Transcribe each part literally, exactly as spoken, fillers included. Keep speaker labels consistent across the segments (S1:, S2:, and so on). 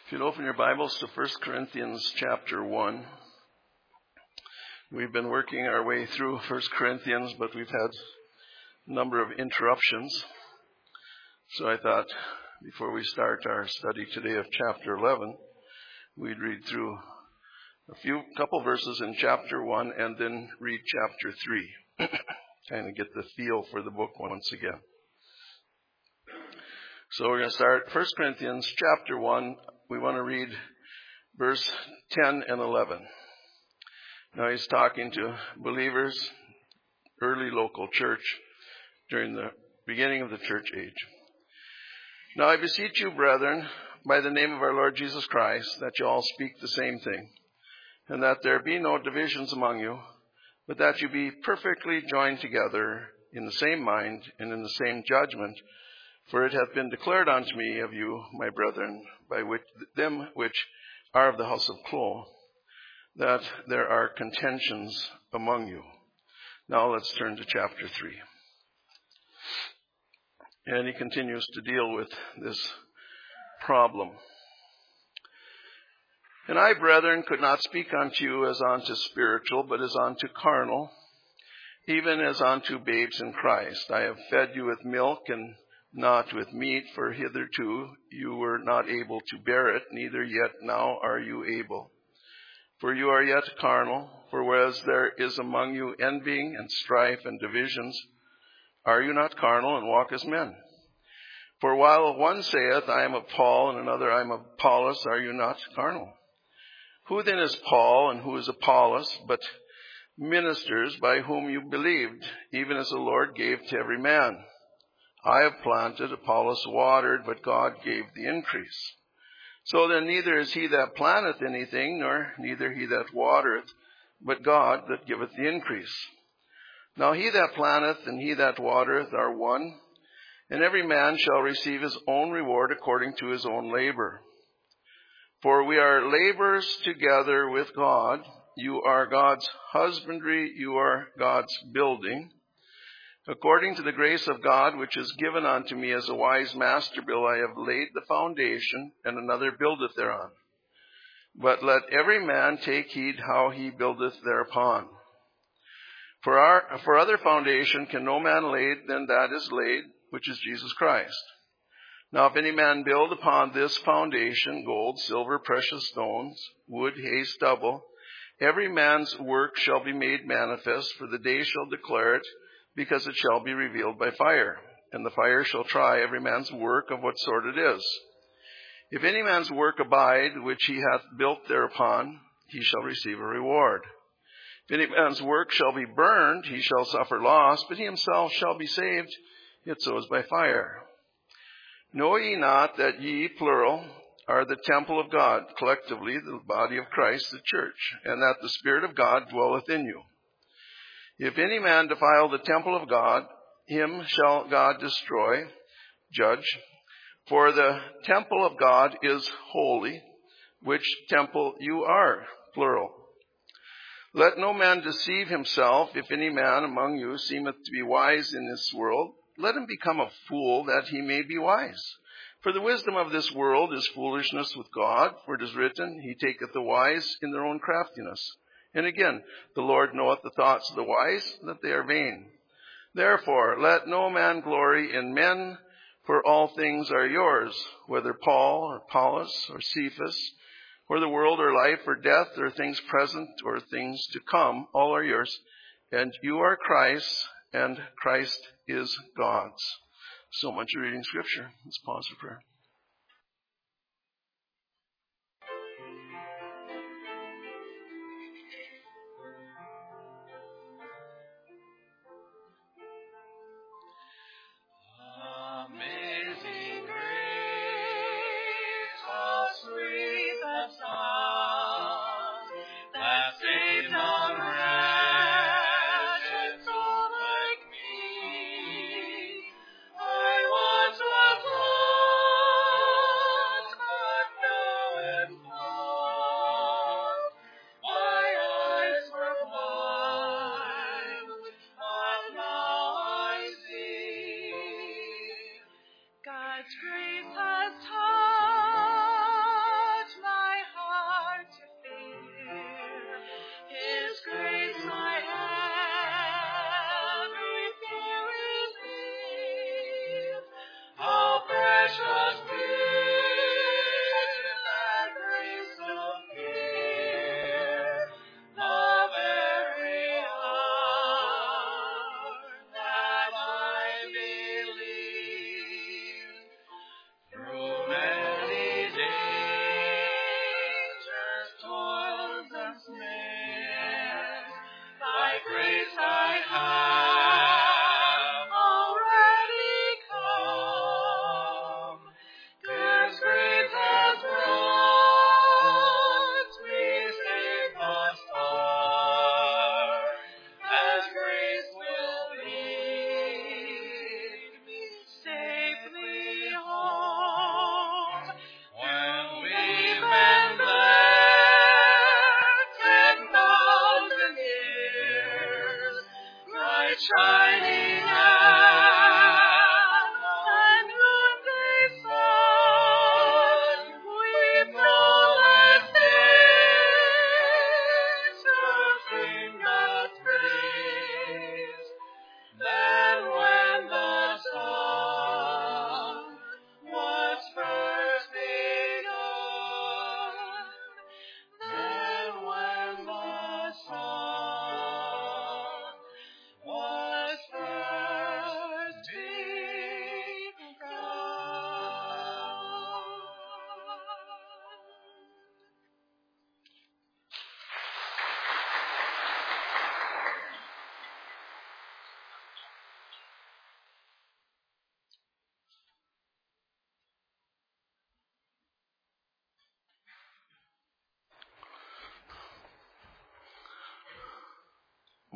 S1: If you'd open your Bibles to First Corinthians chapter one. We've been working our way through First Corinthians, but we've had a number of interruptions. So I thought before we start our study today of chapter eleven, we'd read through a few couple verses in chapter one and then read chapter three. Kind of get the feel for the book once again. So we're going to start First Corinthians chapter one. We want to read verse ten and eleven. Now he's talking to believers, early local church, during the beginning of the church age. Now I beseech you, brethren, by the name of our Lord Jesus Christ, that you all speak the same thing, and that there be no divisions among you, but that you be perfectly joined together in the same mind and in the same judgment. For it hath been declared unto me of you, my brethren, by which them which are of the house of Chloe, that there are contentions among you. Now let's turn to chapter three. And he continues to deal with this problem. And I, brethren, could not speak unto you as unto spiritual, but as unto carnal, even as unto babes in Christ. I have fed you with milk and not with meat, for hitherto you were not able to bear it, neither yet now are you able. For you are yet carnal, for whereas there is among you envying and strife and divisions, are you not carnal and walk as men? For while one saith, I am of Paul, and another, I am of Apollos, are you not carnal? Who then is Paul and who is Apollos, but ministers by whom you believed, even as the Lord gave to every man? I have planted, Apollos watered, but God gave the increase. So then neither is he that planteth anything, nor neither he that watereth, but God that giveth the increase. Now he that planteth and he that watereth are one, and every man shall receive his own reward according to his own labor. For we are laborers together with God. You are God's husbandry, you are God's building. According to the grace of God, which is given unto me as a wise master builder, I have laid the foundation, and another buildeth thereon. But let every man take heed how he buildeth thereupon. For our, for other foundation can no man lay than that is laid, which is Jesus Christ. Now if any man build upon this foundation gold, silver, precious stones, wood, hay, stubble, every man's work shall be made manifest, for the day shall declare it, because it shall be revealed by fire, and the fire shall try every man's work of what sort it is. If any man's work abide, which he hath built thereupon, he shall receive a reward. If any man's work shall be burned, he shall suffer loss, but he himself shall be saved, yet so is by fire. Know ye not that ye, plural, are the temple of God, collectively the body of Christ, the church, and that the Spirit of God dwelleth in you? If any man defile the temple of God, him shall God destroy, judge. For the temple of God is holy, which temple you are, plural. Let no man deceive himself. If any man among you seemeth to be wise in this world, let him become a fool, that he may be wise. For the wisdom of this world is foolishness with God, for it is written, He taketh the wise in their own craftiness. And again, the Lord knoweth the thoughts of the wise, that they are vain. Therefore, let no man glory in men, for all things are yours, whether Paul or Apollos or Cephas, or the world or life or death, or things present or things to come, all are yours. And you are Christ, and Christ is God's. So much reading Scripture. Let's pause for prayer.
S2: I once was lost.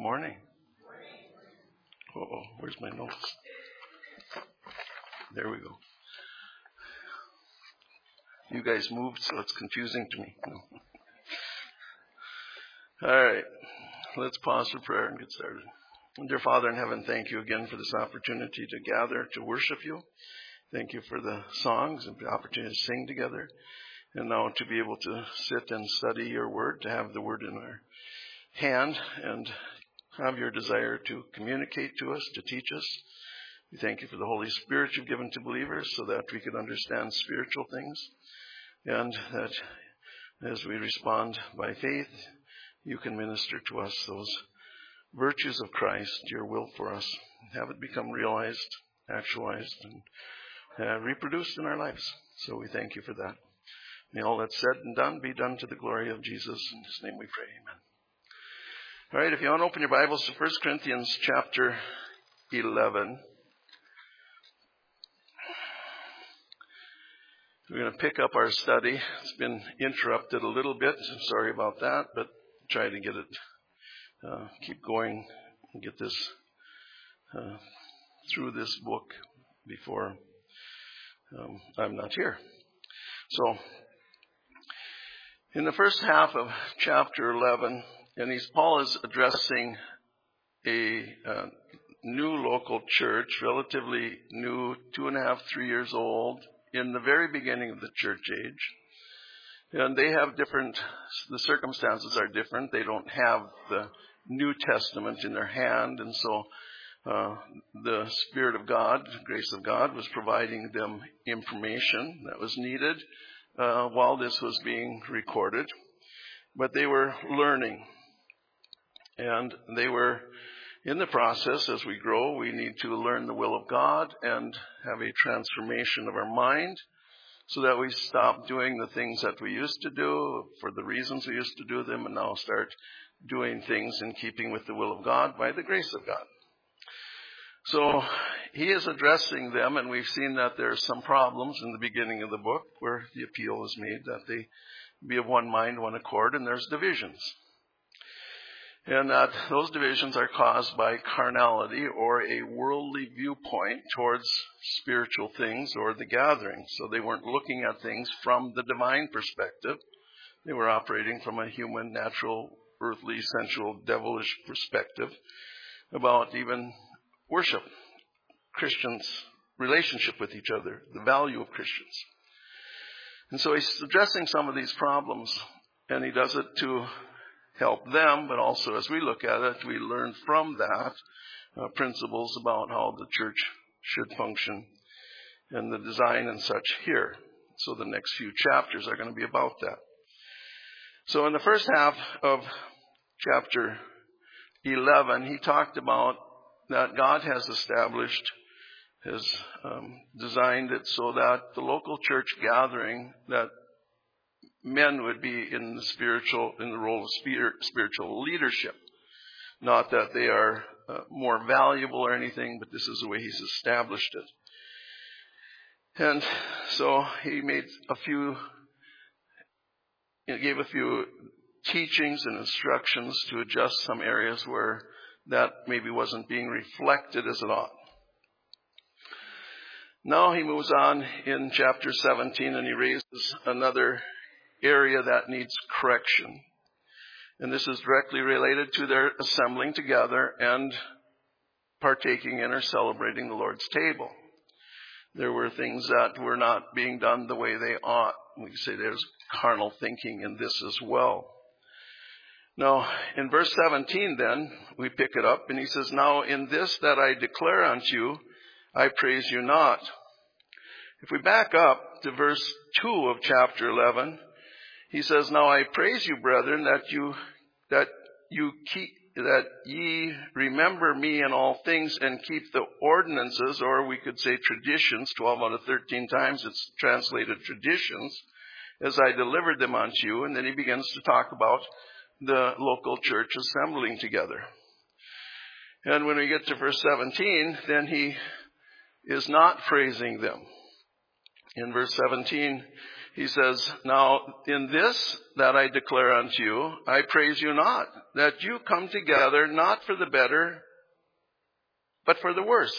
S1: morning. Uh-oh, where's my notes? There we go. You guys moved, so it's confusing to me. No. All right, let's pause for prayer and get started. Dear Father in heaven, thank you again for this opportunity to gather, to worship you. Thank you for the songs and the opportunity to sing together. And now to be able to sit and study your word, to have the word in our hand and have your desire to communicate to us, to teach us. We thank you for the Holy Spirit you've given to believers so that we could understand spiritual things, and that as we respond by faith, you can minister to us those virtues of Christ, your will for us, have it become realized, actualized, and uh, reproduced in our lives. So we thank you for that. May all that's said and done be done to the glory of Jesus. In his name we pray, amen. All right, if you want to open your Bibles to First Corinthians chapter eleven. We're going to pick up our study. It's been interrupted a little bit. I'm sorry about that, but try to get it, uh, keep going and get this uh, through this book before um, I'm not here. So, in the first half of chapter eleven, and he's, Paul is addressing a uh, new local church, relatively new, two and a half, three years old, in the very beginning of the church age. And they have different, the circumstances are different. They don't have the New Testament in their hand, and so uh, the Spirit of God, the grace of God, was providing them information that was needed uh, while this was being recorded. But they were learning, and they were in the process. As we grow, we need to learn the will of God and have a transformation of our mind so that we stop doing the things that we used to do for the reasons we used to do them, and now start doing things in keeping with the will of God by the grace of God. So he is addressing them, and we've seen that there are some problems in the beginning of the book where the appeal is made that they be of one mind, one accord, and there's divisions. And that those divisions are caused by carnality or a worldly viewpoint towards spiritual things or the gathering. So they weren't looking at things from the divine perspective. They were operating from a human, natural, earthly, sensual, devilish perspective about even worship, Christians' relationship with each other, the value of Christians. And so he's addressing some of these problems, and he does it to help them, but also as we look at it, we learn from that uh, principles about how the church should function and the design and such here. So the next few chapters are going to be about that. So in the first half of chapter eleven, he talked about that God has established, has um, designed it so that the local church gathering, that men would be in the spiritual, in the role of spirit, spiritual leadership. Not that they are uh, more valuable or anything, but this is the way he's established it. And so he made a few, he gave a few teachings and instructions to adjust some areas where that maybe wasn't being reflected as it ought. Now he moves on in chapter seventeen, and he raises another area that needs correction. And this is directly related to their assembling together and partaking in or celebrating the Lord's table. There were things that were not being done the way they ought. We can say there's carnal thinking in this as well. Now, in verse seventeen then, we pick it up, and he says, "Now in this that I declare unto you, I praise you not." If we back up to verse two of chapter eleven, he says, "Now I praise you, brethren, that you that you keep that ye remember me in all things and keep the ordinances," or we could say traditions. Twelve out of thirteen times it's translated traditions, "as I delivered them unto you." And then he begins to talk about the local church assembling together. And when we get to verse seventeen, then he is not praising them. In verse seventeen, He says, now in this that I declare unto you, I praise you not, that you come together not for the better, but for the worse.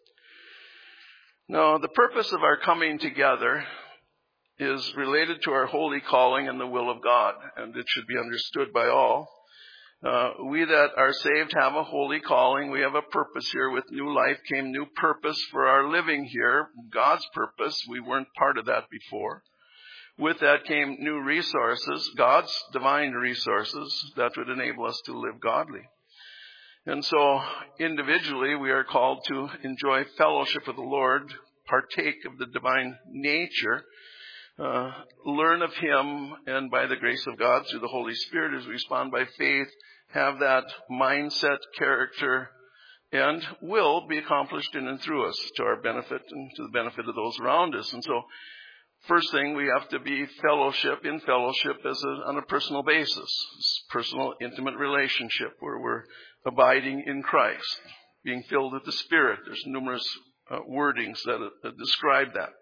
S1: Now, the purpose of our coming together is related to our holy calling and the will of God, and it should be understood by all. Uh, we that are saved have a holy calling. We have a purpose here. With new life came new purpose for our living here, God's purpose. We weren't part of that before. With that came new resources, God's divine resources that would enable us to live godly. And so individually we are called to enjoy fellowship with the Lord, partake of the divine nature, uh, learn of Him, and by the grace of God through the Holy Spirit as we respond by faith, have that mindset, character, and will be accomplished in and through us to our benefit and to the benefit of those around us. And so first thing, we have to be fellowship, in fellowship as a, on a personal basis, personal, intimate relationship where we're abiding in Christ, being filled with the Spirit. There's numerous uh, wordings that uh, describe that.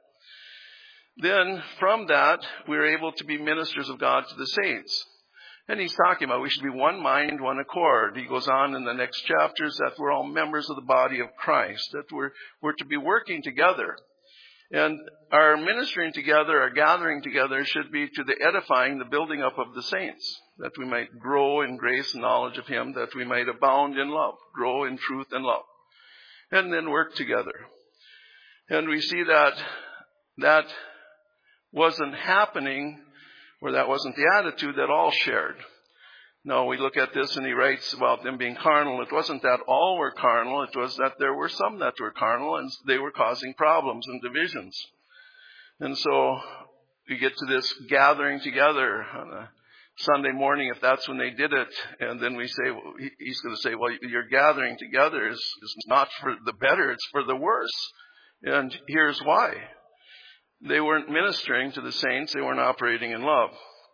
S1: Then, from that, we're able to be ministers of God to the saints. And he's talking about we should be one mind, one accord. He goes on in the next chapters that we're all members of the body of Christ, that we're, we're to be working together. And our ministering together, our gathering together should be to the edifying, the building up of the saints, that we might grow in grace and knowledge of Him, that we might abound in love, grow in truth and love, and then work together. And we see that that wasn't happening, or that wasn't the attitude that all shared. No, we look at this and he writes about them being carnal. It wasn't that all were carnal. It was that there were some that were carnal and they were causing problems and divisions. And so we get to this gathering together on a Sunday morning, if that's when they did it. And then we say, well, he's going to say, well, your gathering together is, is not for the better, it's for the worse. And here's why. They weren't ministering to the saints. They weren't operating in love.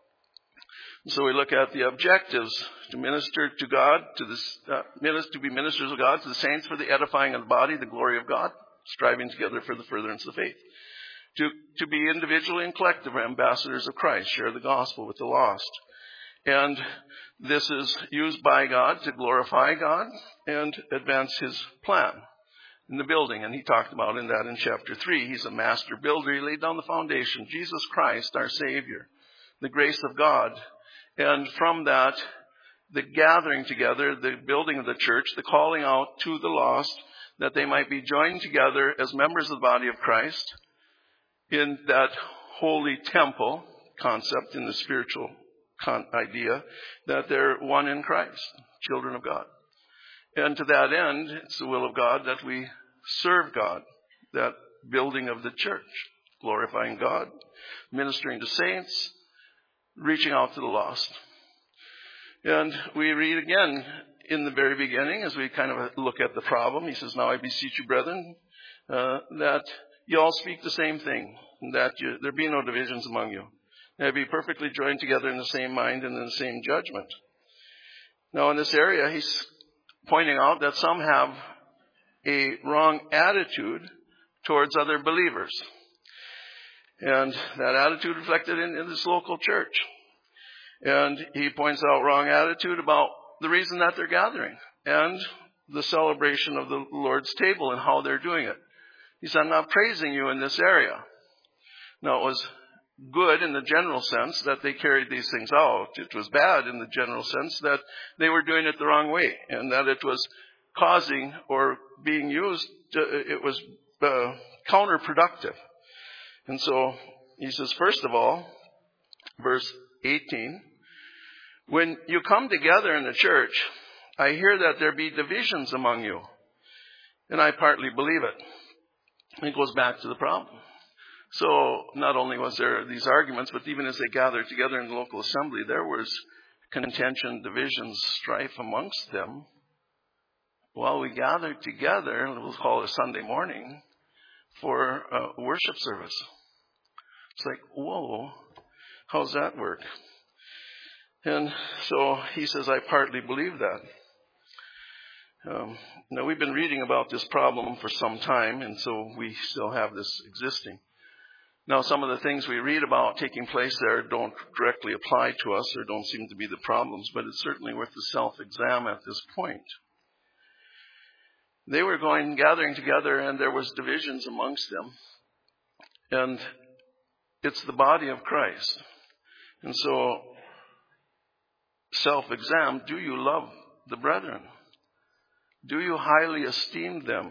S1: So we look at the objectives: to minister to God, to the uh, minister, to be ministers of God to the saints for the edifying of the body, the glory of God, striving together for the furtherance of the faith. To to be individually and collectively ambassadors of Christ, share the gospel with the lost. And this is used by God to glorify God and advance His plan in the building. And he talked about in that in chapter three. He's a master builder. He laid down the foundation. Jesus Christ, our Savior, the grace of God. And from that, the gathering together, the building of the church, the calling out to the lost, that they might be joined together as members of the body of Christ in that holy temple concept, in the spiritual con- idea, that they're one in Christ, children of God. And to that end, it's the will of God that we serve God, that building of the church, glorifying God, ministering to saints, reaching out to the lost. And we read again in the very beginning, as we kind of look at the problem, he says, now I beseech you, brethren, uh, that you all speak the same thing, that you, there be no divisions among you, and be perfectly joined together in the same mind and in the same judgment. Now in this area, he's pointing out that some have a wrong attitude towards other believers. And that attitude reflected in, in this local church. And he points out wrong attitude about the reason that they're gathering and the celebration of the Lord's table and how they're doing it. He said, I'm not praising you in this area. Now, it was good in the general sense that they carried these things out. It was bad in the general sense that they were doing it the wrong way and that it was causing or being used, to, it was uh, counterproductive. And so he says, first of all, verse eighteen, when you come together in the church, I hear that there be divisions among you. And I partly believe it. It goes back to the problem. So not only was there these arguments, but even as they gathered together in the local assembly, there was contention, divisions, strife amongst them. While we gathered together, we'll call it a Sunday morning, for a worship service. It's like, whoa, how's that work? And so he says, I partly believe that. Um, now, we've been reading about this problem for some time, and so we still have this existing. Now, some of the things we read about taking place there don't directly apply to us or don't seem to be the problems, but it's certainly worth the self-exam at this point. They were going, gathering together, and there was divisions amongst them. And it's the body of Christ. And so, self-exam, do you love the brethren? Do you highly esteem them?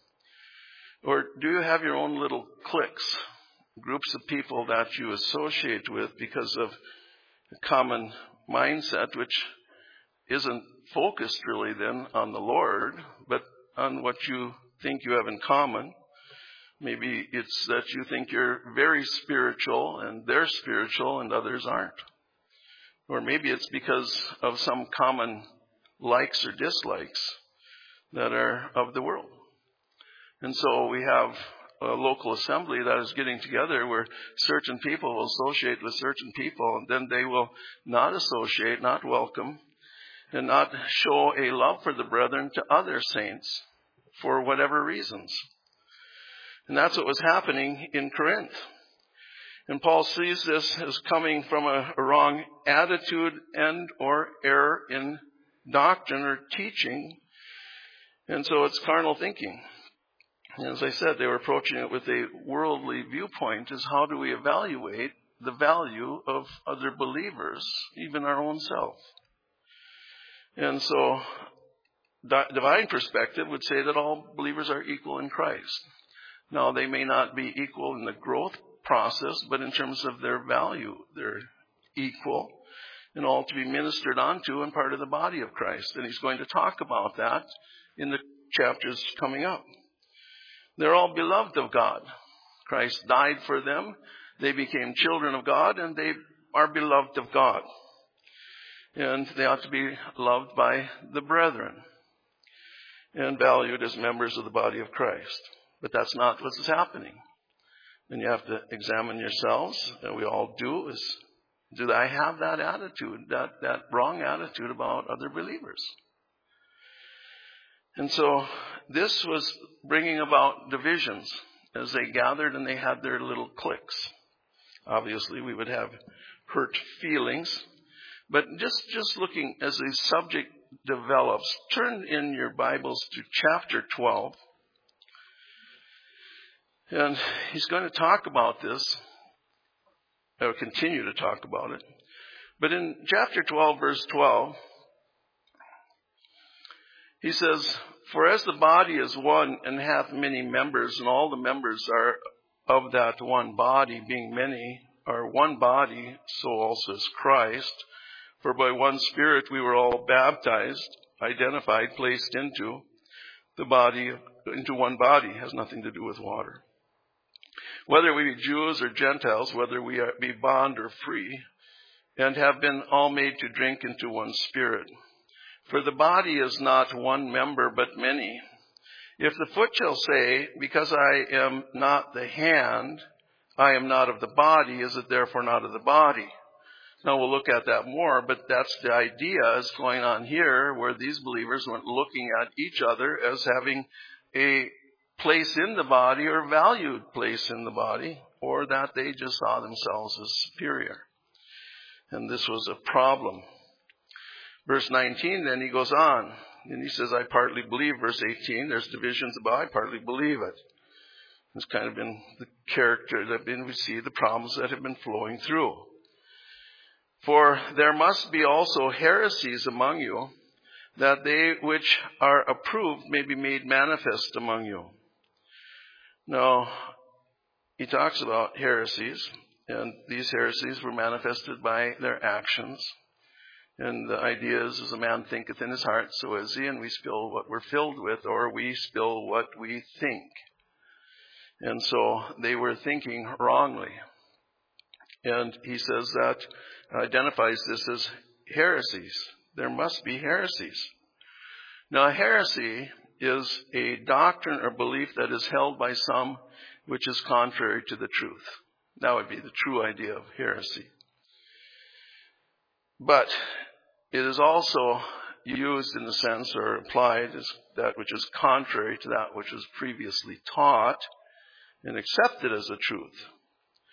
S1: Or do you have your own little cliques, groups of people that you associate with because of a common mindset, which isn't focused really then on the Lord, but on what you think you have in common? Maybe it's that you think you're very spiritual and they're spiritual and others aren't. Or maybe it's because of some common likes or dislikes that are of the world. And so we have a local assembly that is getting together where certain people will associate with certain people, and then they will not associate, not welcome, and not show a love for the brethren to other saints for whatever reasons. And that's what was happening in Corinth. And Paul sees this as coming from a, a wrong attitude and or error in doctrine or teaching. And so it's carnal thinking. And as I said, they were approaching it with a worldly viewpoint, is how do we evaluate the value of other believers, even our own self? And so divine perspective would say that all believers are equal in Christ. Now, they may not be equal in the growth process, but in terms of their value, they're equal and all to be ministered onto and part of the body of Christ. And he's going to talk about that in the chapters coming up. They're all beloved of God. Christ died for them. They became children of God, and they are beloved of God. And they ought to be loved by the brethren and valued as members of the body of Christ. But that's not what is happening. And you have to examine yourselves, and we all do, is do I have that attitude, that, that wrong attitude about other believers? And so this was bringing about divisions as they gathered and they had their little cliques. Obviously, we would have hurt feelings. But just, just looking as the subject develops, turn in your Bibles to chapter twelve. And he's going to talk about this, or continue to talk about it. But in chapter twelve, verse twelve, he says, "For as the body is one and hath many members, and all the members are of that one body, being many are one body, so also is Christ. For by one Spirit we were all baptized, identified, placed into the body, into one body." Has nothing to do with water. "Whether we be Jews or Gentiles, whether we be bond or free, and have been all made to drink into one Spirit. For the body is not one member, but many. If the foot shall say, Because I am not the hand, I am not of the body, is it therefore not of the body?" Now we'll look at that more, but that's the idea is going on here, where these believers weren't looking at each other as having a place in the body or valued place in the body, or that they just saw themselves as superior. And this was a problem. Verse nineteen, then he goes on, and he says, "I partly believe." Verse eighteen, there's divisions about, "I partly believe it." It's kind of been the character that been, we see the problems that have been flowing through. "For there must be also heresies among you, that they which are approved may be made manifest among you." Now, he talks about heresies, and these heresies were manifested by their actions. And the idea is, as a man thinketh in his heart, so is he, and we spill what we're filled with, or we spill what we think. And so they were thinking wrongly. And he says that, identifies this as heresies. There must be heresies. Now, a heresy is a doctrine or belief that is held by some which is contrary to the truth. That would be the true idea of heresy. But it is also used in the sense or applied as that which is contrary to that which was previously taught and accepted as the truth.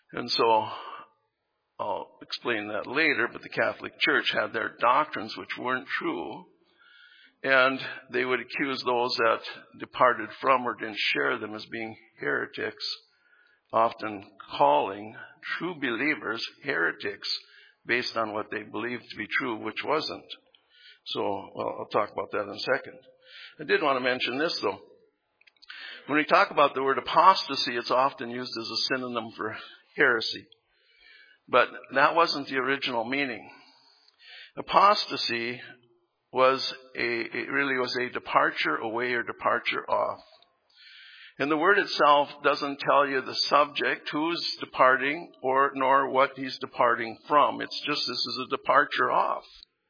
S1: And so I'll explain that later, but the Catholic Church had their doctrines which weren't true, and they would accuse those that departed from or didn't share them as being heretics, often calling true believers heretics based on what they believed to be true, which wasn't. So, well, I'll talk about that in a second. I did want to mention this, though. When we talk about the word apostasy, it's often used as a synonym for heresy. But that wasn't the original meaning. Apostasy was a, it really was a departure away or departure off. And the word itself doesn't tell you the subject, who's departing, or nor what he's departing from. It's just this is a departure off.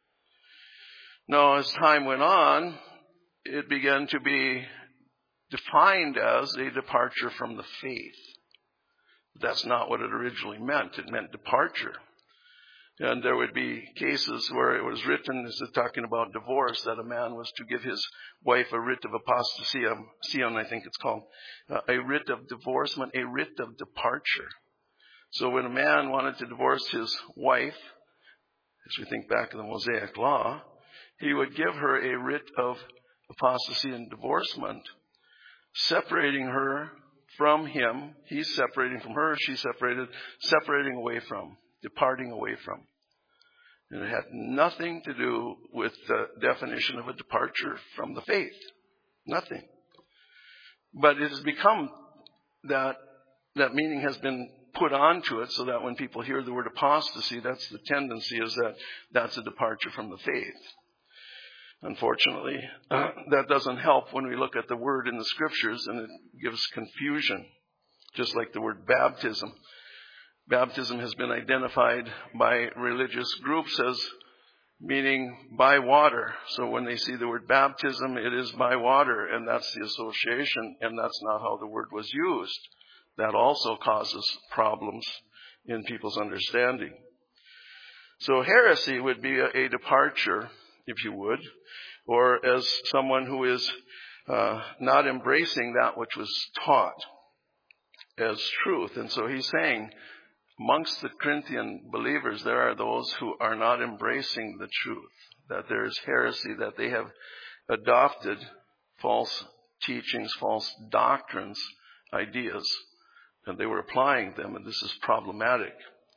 S1: Now, as time went on, it began to be defined as a departure from the faith. That's not what it originally meant. It meant departure. And there would be cases where it was written, as it's talking about divorce, that a man was to give his wife a writ of apostasy, Sion, I think it's called, uh, a writ of divorcement, a writ of departure. So when a man wanted to divorce his wife, as we think back to the Mosaic Law, he would give her a writ of apostasy and divorcement, separating her from him. He's separating from her, she's separated, separating away from, departing away from. And it had nothing to do with the definition of a departure from the faith. Nothing. But it has become that, that meaning has been put onto it so that when people hear the word apostasy, that's the tendency, is that that's a departure from the faith. Unfortunately, uh, that doesn't help when we look at the word in the scriptures, and it gives confusion, just like the word baptism. Baptism has been identified by religious groups as meaning by water. So when they see the word baptism, it is by water, and that's the association, and that's not how the word was used. That also causes problems in people's understanding. So heresy would be a, a departure, if you would, or as someone who is uh, not embracing that which was taught as truth. And so he's saying, amongst the Corinthian believers, there are those who are not embracing the truth, that there is heresy, that they have adopted false teachings, false doctrines, ideas, and they were applying them, and this is problematic.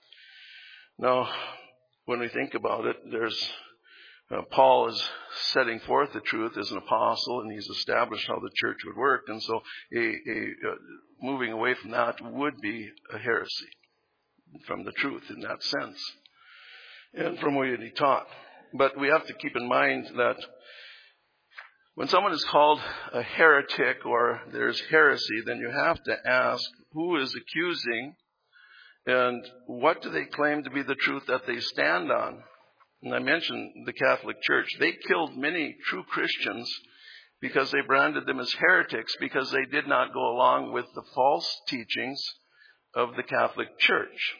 S1: Now, when we think about it, there's uh, Paul is setting forth the truth as an apostle, and he's established how the church would work, and so a, a uh, moving away from that would be a heresy from the truth in that sense, and from what he taught. But we have to keep in mind that when someone is called a heretic or there's heresy, then you have to ask who is accusing and what do they claim to be the truth that they stand on. And I mentioned the Catholic Church. They killed many true Christians because they branded them as heretics, because they did not go along with the false teachings of the Catholic Church.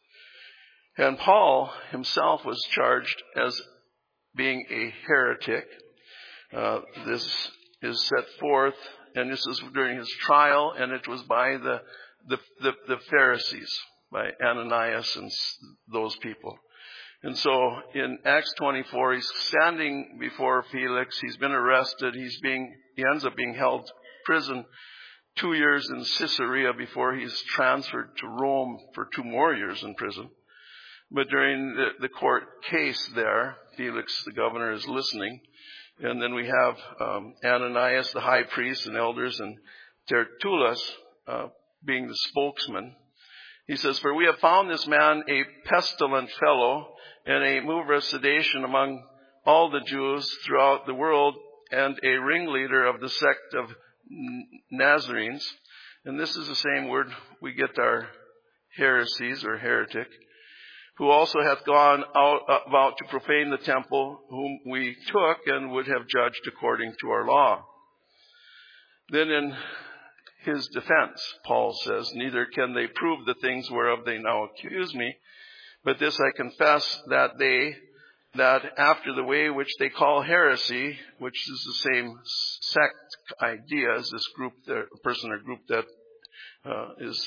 S1: And Paul himself was charged as being a heretic. Uh, this is set forth, and this is during his trial, and it was by the the, the, the Pharisees, by Ananias and those people. And so in Acts twenty-four, he's standing before Felix. He's been arrested. He's being he ends up being held prison two years in Caesarea before he's transferred to Rome for two more years in prison. But during the, the court case there, Felix, the governor, is listening. And then we have um, Ananias, the high priest, and elders, and Tertullus uh, being the spokesman. He says, "For we have found this man a pestilent fellow and a mover of sedition among all the Jews throughout the world, and a ringleader of the sect of Nazarenes." And this is the same word we get our heresies or heretic. "Who also hath gone out about to profane the temple, whom we took and would have judged according to our law." Then in his defense, Paul says, "Neither can they prove the things whereof they now accuse me, but this I confess, that they, that after the way which they call heresy," which is the same sect idea as this group, the person or group that uh, is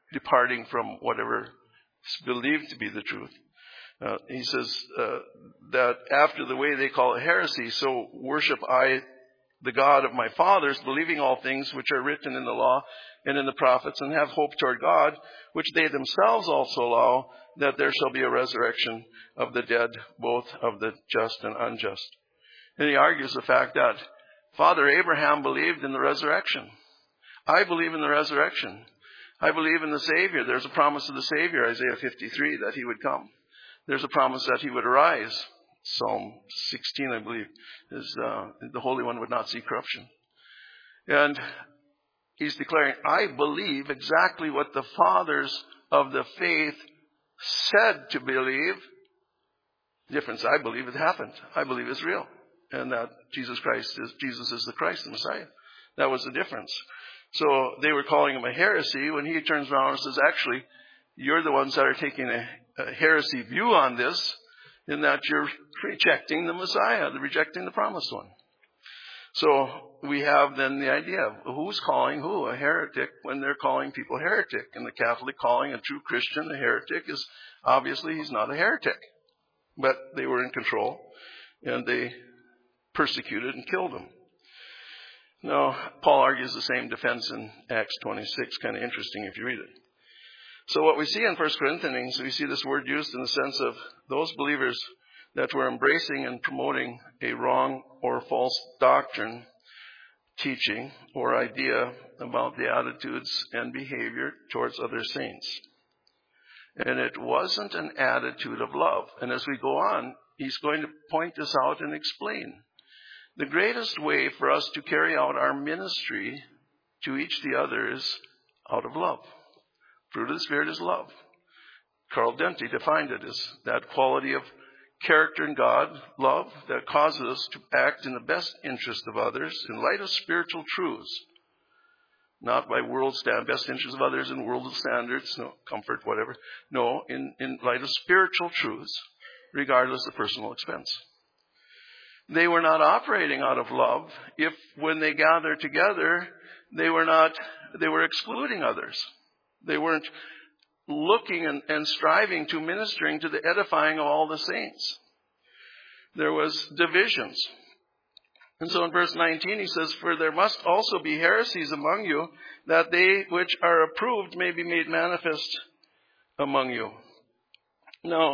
S1: departing from whatever is believed to be the truth. Uh, he says uh, that after the way they call it heresy, so worship I the God of my fathers, believing all things which are written in the law and in the prophets, and have hope toward God, which they themselves also allow, that there shall be a resurrection of the dead, both of the just and unjust. And he argues the fact that Father Abraham believed in the resurrection. I believe in the resurrection. I believe in the Savior. There's a promise of the Savior, Isaiah fifty-three, that he would come. There's a promise that he would arise. Psalm sixteen, I believe, is uh, the Holy One would not see corruption. And he's declaring, I believe exactly what the fathers of the faith said to believe. The difference, I believe it happened. I believe it's real. And that Jesus Christ is, Jesus is the Christ, the Messiah. That was the difference. So they were calling him a heresy when he turns around and says, actually, you're the ones that are taking a, a heresy view on this, in that you're rejecting the Messiah, rejecting the promised one. So we have then the idea of who's calling who a heretic when they're calling people heretic. And the Catholic calling a true Christian a heretic is obviously he's not a heretic. But they were in control and they persecuted and killed him. Now, Paul argues the same defense in Acts twenty-six, kind of interesting if you read it. So what we see in First Corinthians, we see this word used in the sense of those believers that were embracing and promoting a wrong or false doctrine, teaching, or idea about the attitudes and behavior towards other saints. And it wasn't an attitude of love. And as we go on, he's going to point this out and explain. The greatest way for us to carry out our ministry to each the other is out of love. Fruit of the Spirit is love. Carl Dente defined it as that quality of character in God, love, that causes us to act in the best interest of others in light of spiritual truths. Not by world stand, best interest of others in worldly standards, no, comfort, whatever. No, in, in light of spiritual truths, regardless of personal expense. They were not operating out of love if when they gathered together, they were not, they were excluding others. They weren't looking and, and striving to ministering to the edifying of all the saints. There was divisions. And so in verse nineteen he says, for there must also be heresies among you, that they which are approved may be made manifest among you. Now,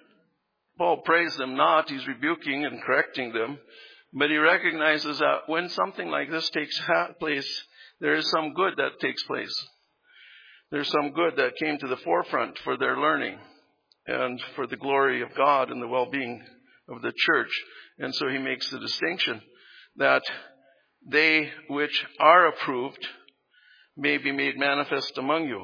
S1: Paul praised them not. He's rebuking and correcting them. But he recognizes that when something like this takes place, there is some good that takes place. There's some good that came to the forefront for their learning and for the glory of God and the well-being of the church. And so he makes the distinction that they which are approved may be made manifest among you.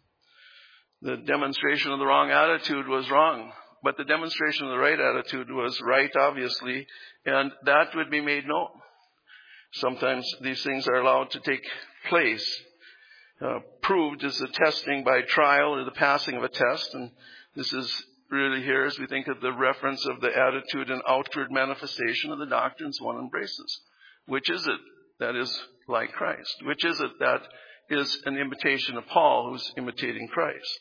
S1: The demonstration of the wrong attitude was wrong, but the demonstration of the right attitude was right, obviously, and that would be made known. Sometimes these things are allowed to take place. Uh, proved is the testing by trial or the passing of a test. And this is really here as we think of the reference of the attitude and outward manifestation of the doctrines one embraces. Which is it that is like Christ? Which is it that is an imitation of Paul who's imitating Christ?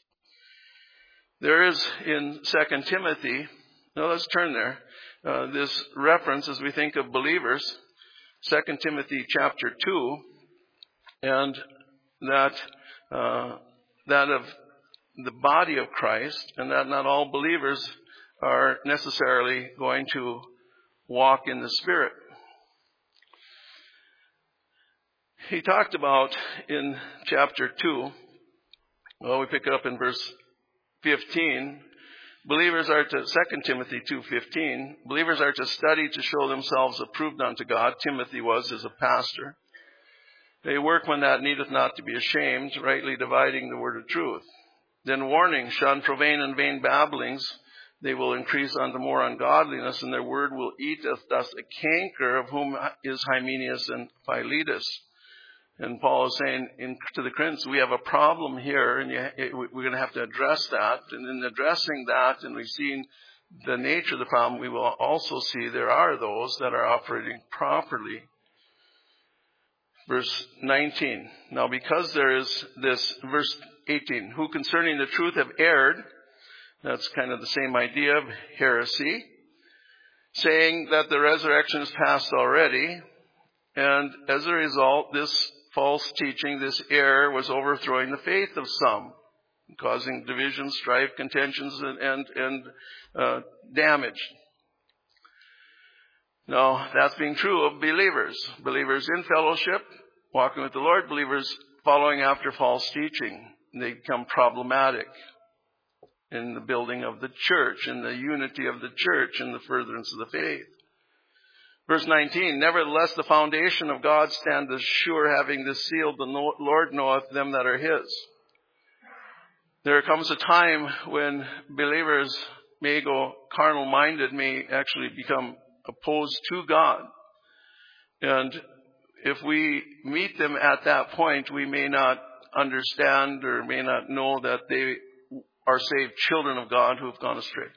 S1: There is in Second Timothy, now let's turn there, uh, this reference as we think of believers, Second Timothy chapter two, and that uh, that of the body of Christ, and that not all believers are necessarily going to walk in the Spirit. He talked about in chapter two, well, we pick it up in verse fifteen, believers are to, Second Timothy two fifteen, believers are to study to show themselves approved unto God. Timothy was as a pastor. A workman that needeth not to be ashamed, rightly dividing the word of truth. Then warning, shun profane and vain babblings. They will increase unto more ungodliness, and their word will eat thus a canker, of whom is Hymenaeus and Philetus. And Paul is saying in, to the Corinthians, we have a problem here, and you, it, we're going to have to address that. And in addressing that, and we've seen the nature of the problem, we will also see there are those that are operating properly. Verse nineteen. Now, because there is this, verse eighteen, who concerning the truth have erred. That's kind of the same idea of heresy, saying that the resurrection is past already. And as a result, this false teaching, this error, was overthrowing the faith of some, causing division, strife, contentions, and, and, and uh, damage. Now, that's being true of believers. Believers in fellowship, walking with the Lord, believers following after false teaching. They become problematic in the building of the church, in the unity of the church, in the furtherance of the faith. Verse nineteen, nevertheless the foundation of God standeth sure, having this seal, the Lord knoweth them that are his. There comes a time when believers may go carnal-minded, may actually become opposed to God. And if we meet them at that point, we may not understand or may not know that they are saved children of God who have gone astray.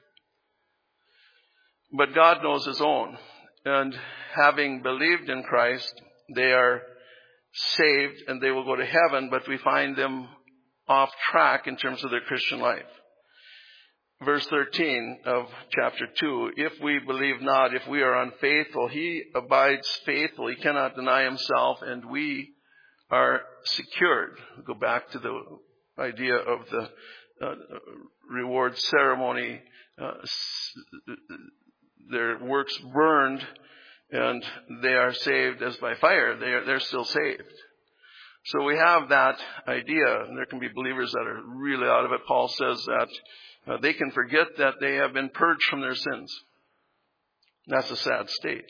S1: But God knows his own. And having believed in Christ, they are saved and they will go to heaven, but we find them off track in terms of their Christian life. Verse thirteen of chapter two, if we believe not, if we are unfaithful, he abides faithful. He cannot deny himself, and we are secured. We'll go back to the idea of the uh, reward ceremony. Uh, their works burned, and they are saved as by fire. They are, they're still saved. So we have that idea. And there can be believers that are really out of it. Paul says that uh, they can forget that they have been purged from their sins. That's a sad state.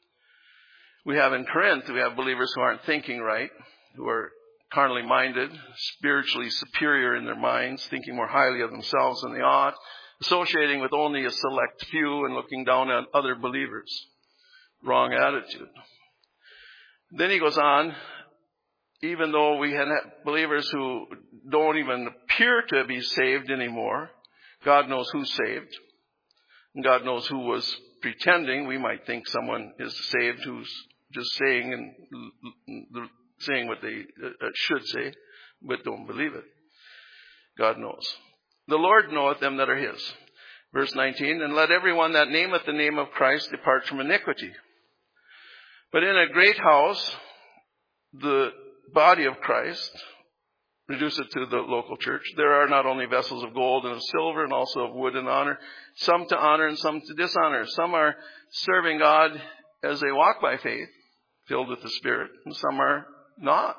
S1: We have in Corinth, we have believers who aren't thinking right, who are carnally minded, spiritually superior in their minds, thinking more highly of themselves than they ought, associating with only a select few and looking down on other believers. Wrong attitude. Then he goes on, even though we have believers who don't even appear to be saved anymore, God knows who's saved. And God knows who was pretending. We might think someone is saved who's just saying and saying what they should say, but don't believe it. God knows. The Lord knoweth them that are his. Verse nineteen, and let everyone that nameth the name of Christ depart from iniquity. But in a great house, the body of Christ, reduce it to the local church, there are not only vessels of gold and of silver and also of wood and honor, some to honor and some to dishonor. Some are serving God as they walk by faith, filled with the Spirit, and some are not.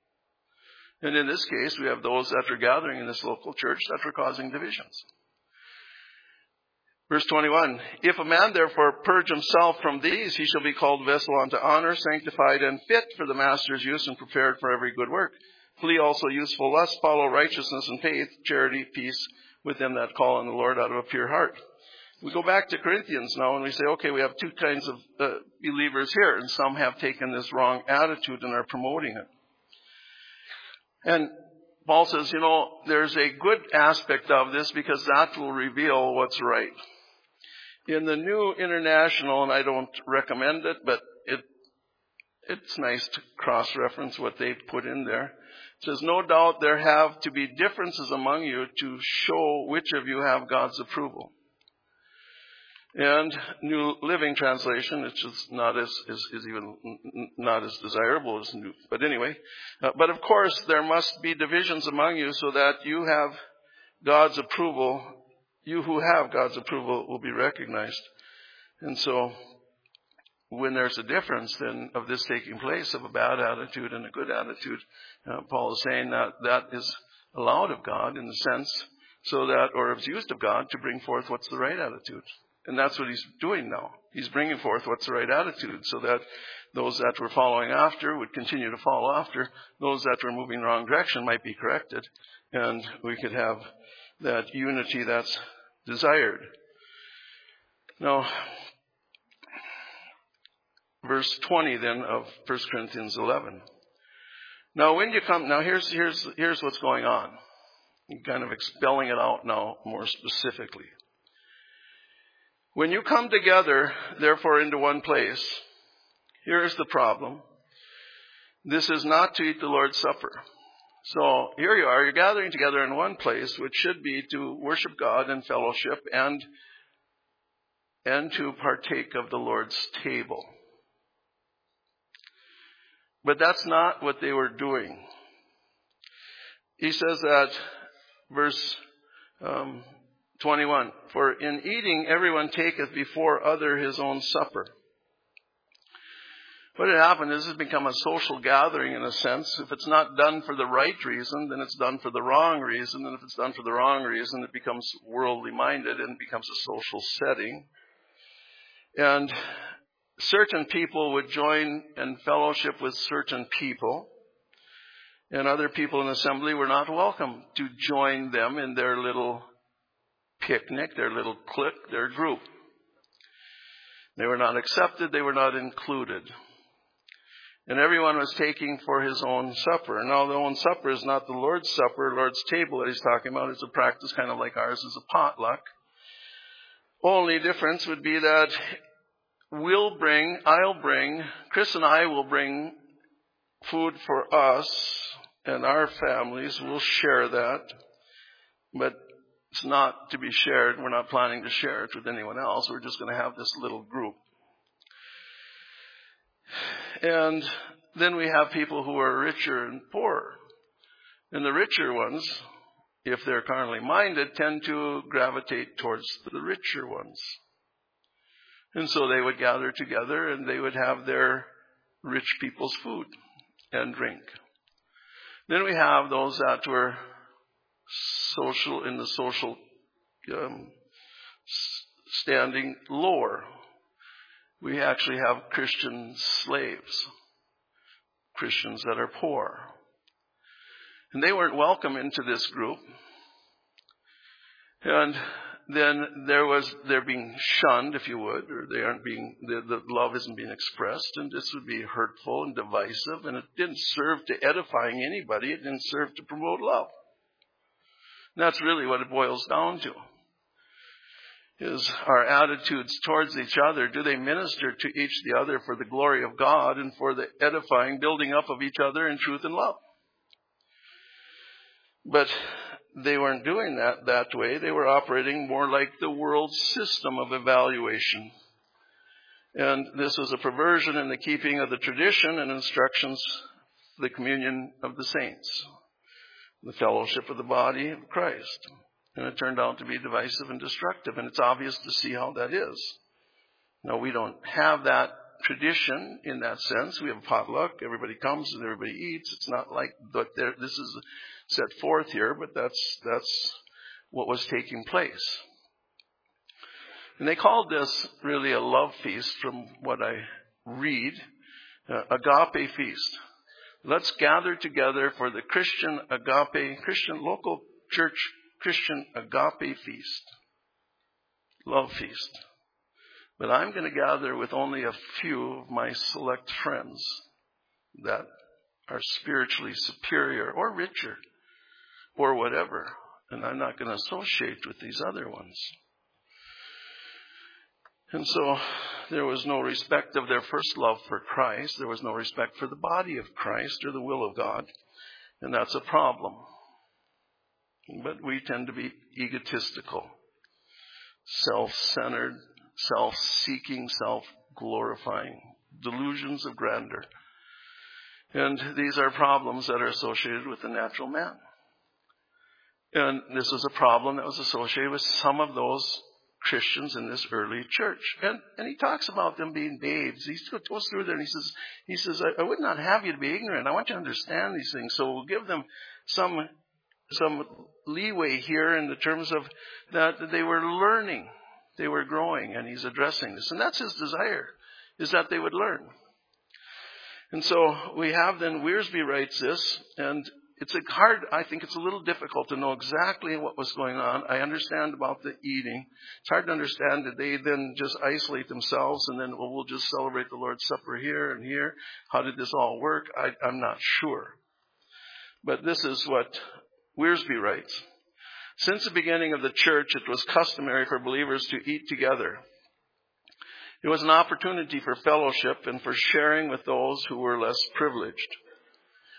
S1: And in this case, we have those that are gathering in this local church that are causing divisions. Verse twenty-one, if a man therefore purge himself from these, he shall be called vessel unto honor, sanctified and fit for the master's use and prepared for every good work. Flee also useful lust, follow righteousness and faith, charity, peace with them that call on the Lord out of a pure heart. We go back to Corinthians now and we say, okay, we have two kinds of uh, believers here, and some have taken this wrong attitude and are promoting it. And Paul says, you know, there's a good aspect of this because that will reveal what's right. In the New International, and I don't recommend it, but it it's nice to cross-reference what they put in there. It says, no doubt there have to be differences among you to show which of you have God's approval. And New Living Translation, which is not as is, is even not as desirable as New, but anyway. Uh, but of course, there must be divisions among you so that you have God's approval. You who have God's approval will be recognized. And so, when there's a difference then of this taking place, of a bad attitude and a good attitude, uh, Paul is saying that that is allowed of God in the sense so that, or is used of God to bring forth what's the right attitude. And that's what he's doing now. He's bringing forth what's the right attitude so that those that were following after would continue to follow after. Those that were moving the wrong direction might be corrected. And we could have that unity that's desired. Now, verse twenty then of First Corinthians eleven. Now when you come, now here's, here's, here's what's going on. I'm kind of expelling it out now more specifically. When you come together, therefore, into one place, here is the problem. This is not to eat the Lord's Supper. So here you are, you're gathering together in one place, which should be to worship God and fellowship and, and to partake of the Lord's table. But that's not what they were doing. He says that, verse um, twenty-one, for in eating everyone taketh before other his own supper. What had happened is it's become a social gathering in a sense. If it's not done for the right reason, then it's done for the wrong reason. And if it's done for the wrong reason, it becomes worldly minded and becomes a social setting. And certain people would join and fellowship with certain people. And other people in the assembly were not welcome to join them in their little picnic, their little clique, their group. They were not accepted. They were not included. And everyone was taking for his own supper. Now, the own supper is not the Lord's Supper, Lord's table that he's talking about. It's a practice kind of like ours is a potluck. Only difference would be that we'll bring, I'll bring, Chris and I will bring food for us and our families. We'll share that. But it's not to be shared. We're not planning to share it with anyone else. We're just going to have this little group. And then we have people who are richer and poorer. And the richer ones, if they're carnally minded, tend to gravitate towards the richer ones. And so they would gather together and they would have their rich people's food and drink. Then we have those that were social, in the social um, standing lower. We actually have Christian slaves, Christians that are poor. And they weren't welcome into this group. And then there was, they're being shunned, if you would, or they aren't being, the, the love isn't being expressed, and this would be hurtful and divisive, and it didn't serve to edifying anybody, it didn't serve to promote love. And that's really what it boils down to. Is our attitudes towards each other, do they minister to each the other for the glory of God and for the edifying, building up of each other in truth and love? But they weren't doing that that way. They were operating more like the world's system of evaluation. And this was a perversion in the keeping of the tradition and instructions, the communion of the saints, the fellowship of the body of Christ. And it turned out to be divisive and destructive. And it's obvious to see how that is. Now, we don't have that tradition in that sense. We have a potluck. Everybody comes and everybody eats. It's not like that. This is set forth here, but that's that's what was taking place. And they called this really a love feast from what I read, uh, agape feast. Let's gather together for the Christian agape, Christian local church Christian agape feast, love feast. But I'm going to gather with only a few of my select friends that are spiritually superior or richer or whatever. And I'm not going to associate with these other ones. And so there was no respect of their first love for Christ. There was no respect for the body of Christ or the will of God. And that's a problem. But we tend to be egotistical, self-centered, self-seeking, self-glorifying, delusions of grandeur. And these are problems that are associated with the natural man. And this was a problem that was associated with some of those Christians in this early church. And, and he talks about them being babes. He goes through there and he says, he says, I, I would not have you to be ignorant. I want you to understand these things. So we'll give them some some leeway here in the terms of that they were learning, they were growing, and he's addressing this. And that's his desire, is that they would learn. And so we have then, Wiersbe writes this, and it's a hard, I think it's a little difficult to know exactly what was going on. I understand about the eating. It's hard to understand that they then just isolate themselves and then, well, we'll just celebrate the Lord's Supper here and here. How did this all work? I, I'm not sure. But this is what Wiersbe writes. Since the beginning of the church, it was customary for believers to eat together. It was an opportunity for fellowship and for sharing with those who were less privileged.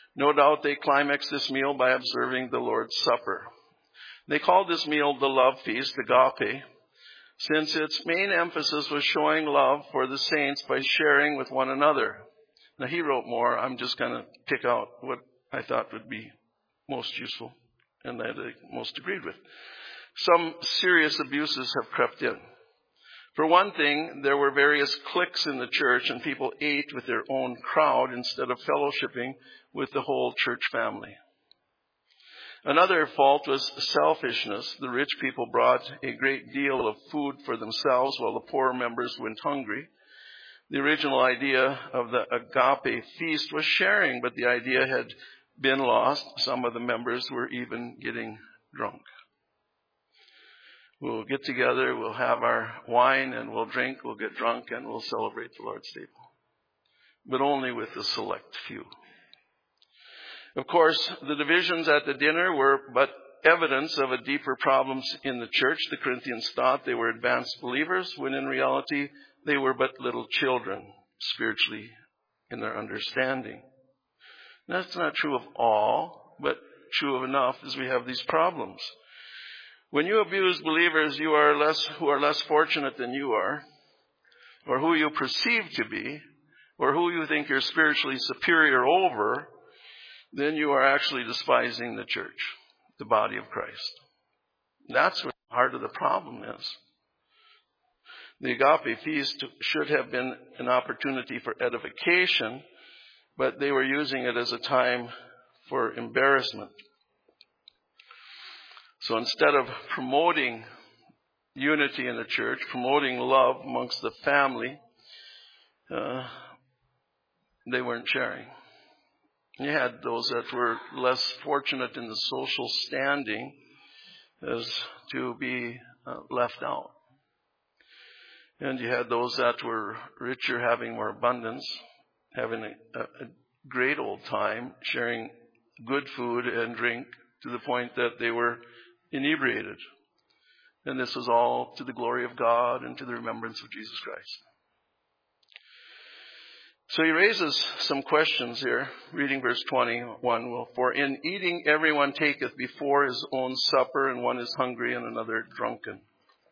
S1: No doubt they climaxed this meal by observing the Lord's Supper. They called this meal the love feast, agape, since its main emphasis was showing love for the saints by sharing with one another. Now, he wrote more. I'm just going to pick out what I thought would be most useful and that I most agreed with. Some serious abuses have crept in. For one thing, there were various cliques in the church, and people ate with their own crowd instead of fellowshipping with the whole church family. Another fault was selfishness. The rich people brought a great deal of food for themselves while the poor members went hungry. The original idea of the agape feast was sharing, but the idea had been lost. Some of the members were even getting drunk. We'll get together, we'll have our wine, and we'll drink, we'll get drunk, and we'll celebrate the Lord's table. But only with a select few. Of course, the divisions at the dinner were but evidence of a deeper problems in the church. The Corinthians thought they were advanced believers, when in reality they were but little children, spiritually in their understanding. That's not true of all, but true of enough as we have these problems. When you abuse believers you are less, who are less fortunate than you are, or who you perceive to be, or who you think you're spiritually superior over, then you are actually despising the church, the body of Christ. That's what the heart of the problem is. The agape feast should have been an opportunity for edification, but they were using it as a time for embarrassment. So instead of promoting unity in the church, promoting love amongst the family, uh, they weren't sharing. You had those that were less fortunate in the social standing as to be uh, left out. And you had those that were richer, having more abundance, having a, a great old time, sharing good food and drink to the point that they were inebriated. And this was all to the glory of God and to the remembrance of Jesus Christ. So he raises some questions here, reading verse twenty-one. Well, for in eating everyone taketh before his own supper, and one is hungry and another drunken.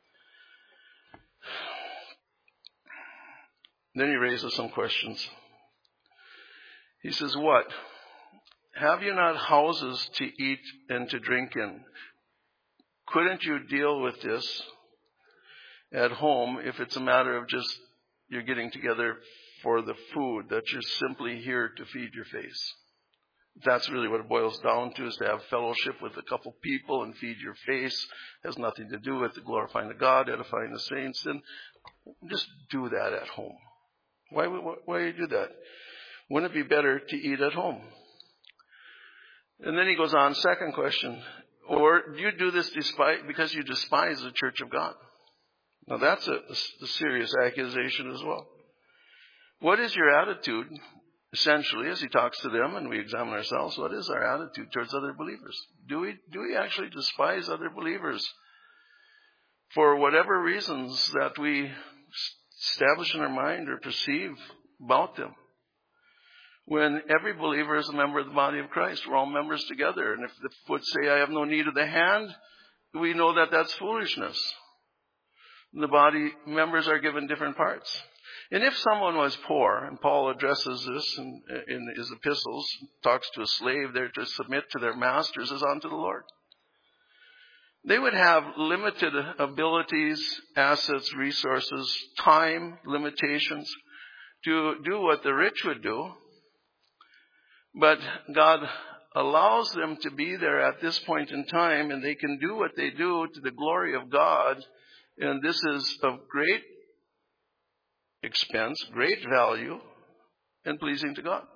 S1: Then he raises some questions. He says, what? Have you not houses to eat and to drink in? Couldn't you deal with this at home if it's a matter of just you're getting together for the food, that you're simply here to feed your face? That's really what it boils down to, is to have fellowship with a couple people and feed your face. It has nothing to do with the glorifying of God, edifying the saints. Then just do that at home. Why, why, why do you do that? Wouldn't it be better to eat at home? And then he goes on, second question. Or do you do this despite because you despise the church of God? Now that's a, a serious accusation as well. What is your attitude, essentially, as he talks to them and we examine ourselves? What is our attitude towards other believers? Do we do we actually despise other believers for whatever reasons that we establish in our mind or perceive about them? When every believer is a member of the body of Christ, we're all members together. And if the foot say, I have no need of the hand, we know that that's foolishness. The body members are given different parts. And if someone was poor, and Paul addresses this in, in his epistles, talks to a slave there to submit to their masters as unto the Lord. They would have limited abilities, assets, resources, time limitations to do what the rich would do. But God allows them to be there at this point in time, and they can do what they do to the glory of God. And this is of great expense, great value, and pleasing to God.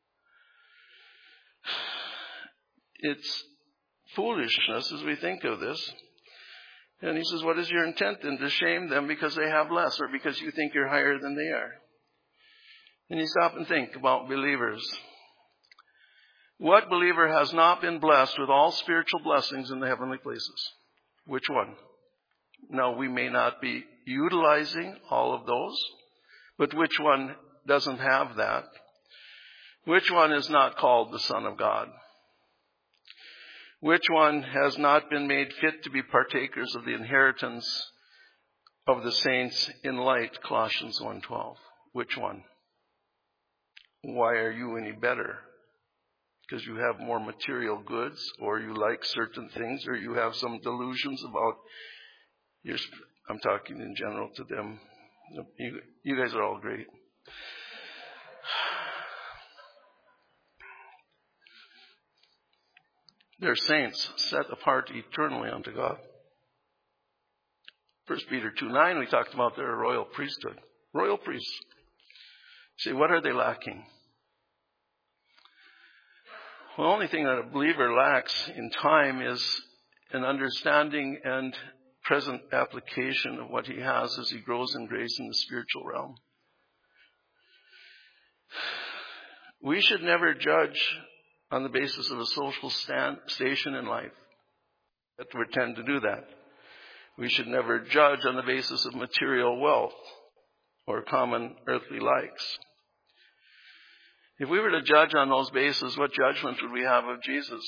S1: It's foolishness as we think of this. And he says, what is your intent then? To shame them because they have less, or because you think you're higher than they are? And you stop and think about believers. What believer has not been blessed with all spiritual blessings in the heavenly places? Which one? Now, we may not be utilizing all of those, but which one doesn't have that? Which one is not called the Son of God? Which one has not been made fit to be partakers of the inheritance of the saints in light? Colossians one twelve. Which one? Why are you any better? Because you have more material goods, or you like certain things, or you have some delusions about your... I'm talking in general to them. You, you guys are all great. They're saints set apart eternally unto God. First Peter two nine, we talked about their royal priesthood. Royal priests. See, what are they lacking? Well, the only thing that a believer lacks in time is an understanding and present application of what he has as he grows in grace in the spiritual realm. We should never judge on the basis of a social stand, station in life. That we tend to do that. We should never judge on the basis of material wealth or common earthly likes. If we were to judge on those bases, what judgment would we have of Jesus?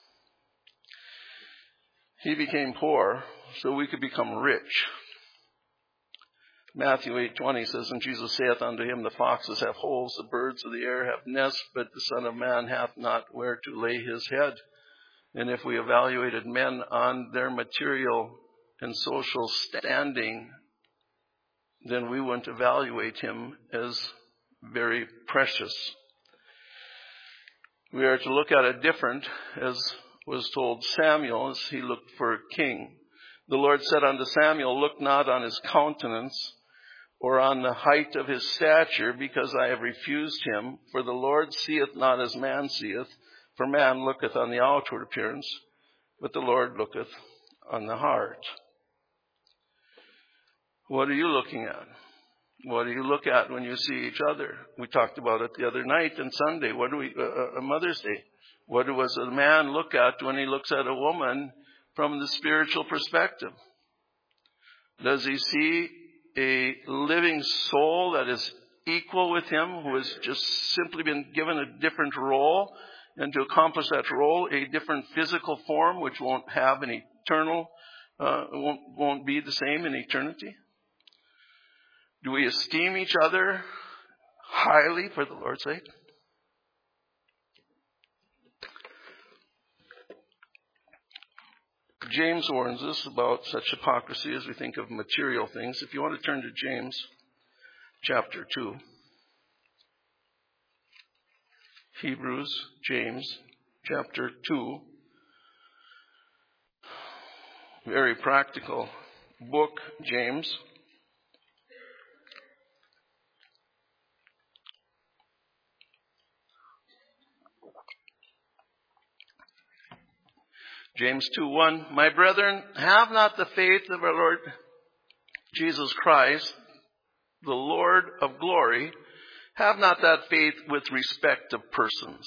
S1: He became poor so we could become rich. Matthew eight twenty says, and Jesus saith unto him, the foxes have holes, the birds of the air have nests, but the Son of Man hath not where to lay his head. And if we evaluated men on their material and social standing, then we wouldn't evaluate him as very precious. We are to look at it different, as was told Samuel as he looked for a king. The Lord said unto Samuel, look not on his countenance or on the height of his stature, because I have refused him. For the Lord seeth not as man seeth, for man looketh on the outward appearance, but the Lord looketh on the heart. What are you looking at? What do you look at when you see each other? We talked about it the other night and Sunday. What do we, uh, uh, Mother's Day? What does a man look at when he looks at a woman from the spiritual perspective? Does he see a living soul that is equal with him, who has just simply been given a different role, and to accomplish that role, a different physical form, which won't have an eternal, uh, won't, won't be the same in eternity? Do we esteem each other highly for the Lord's sake? James warns us about such hypocrisy as we think of material things. If you want to turn to James chapter two. Hebrews, James chapter two. Very practical book, James. James two one, my brethren, have not the faith of our Lord Jesus Christ, the Lord of glory, have not that faith with respect of persons.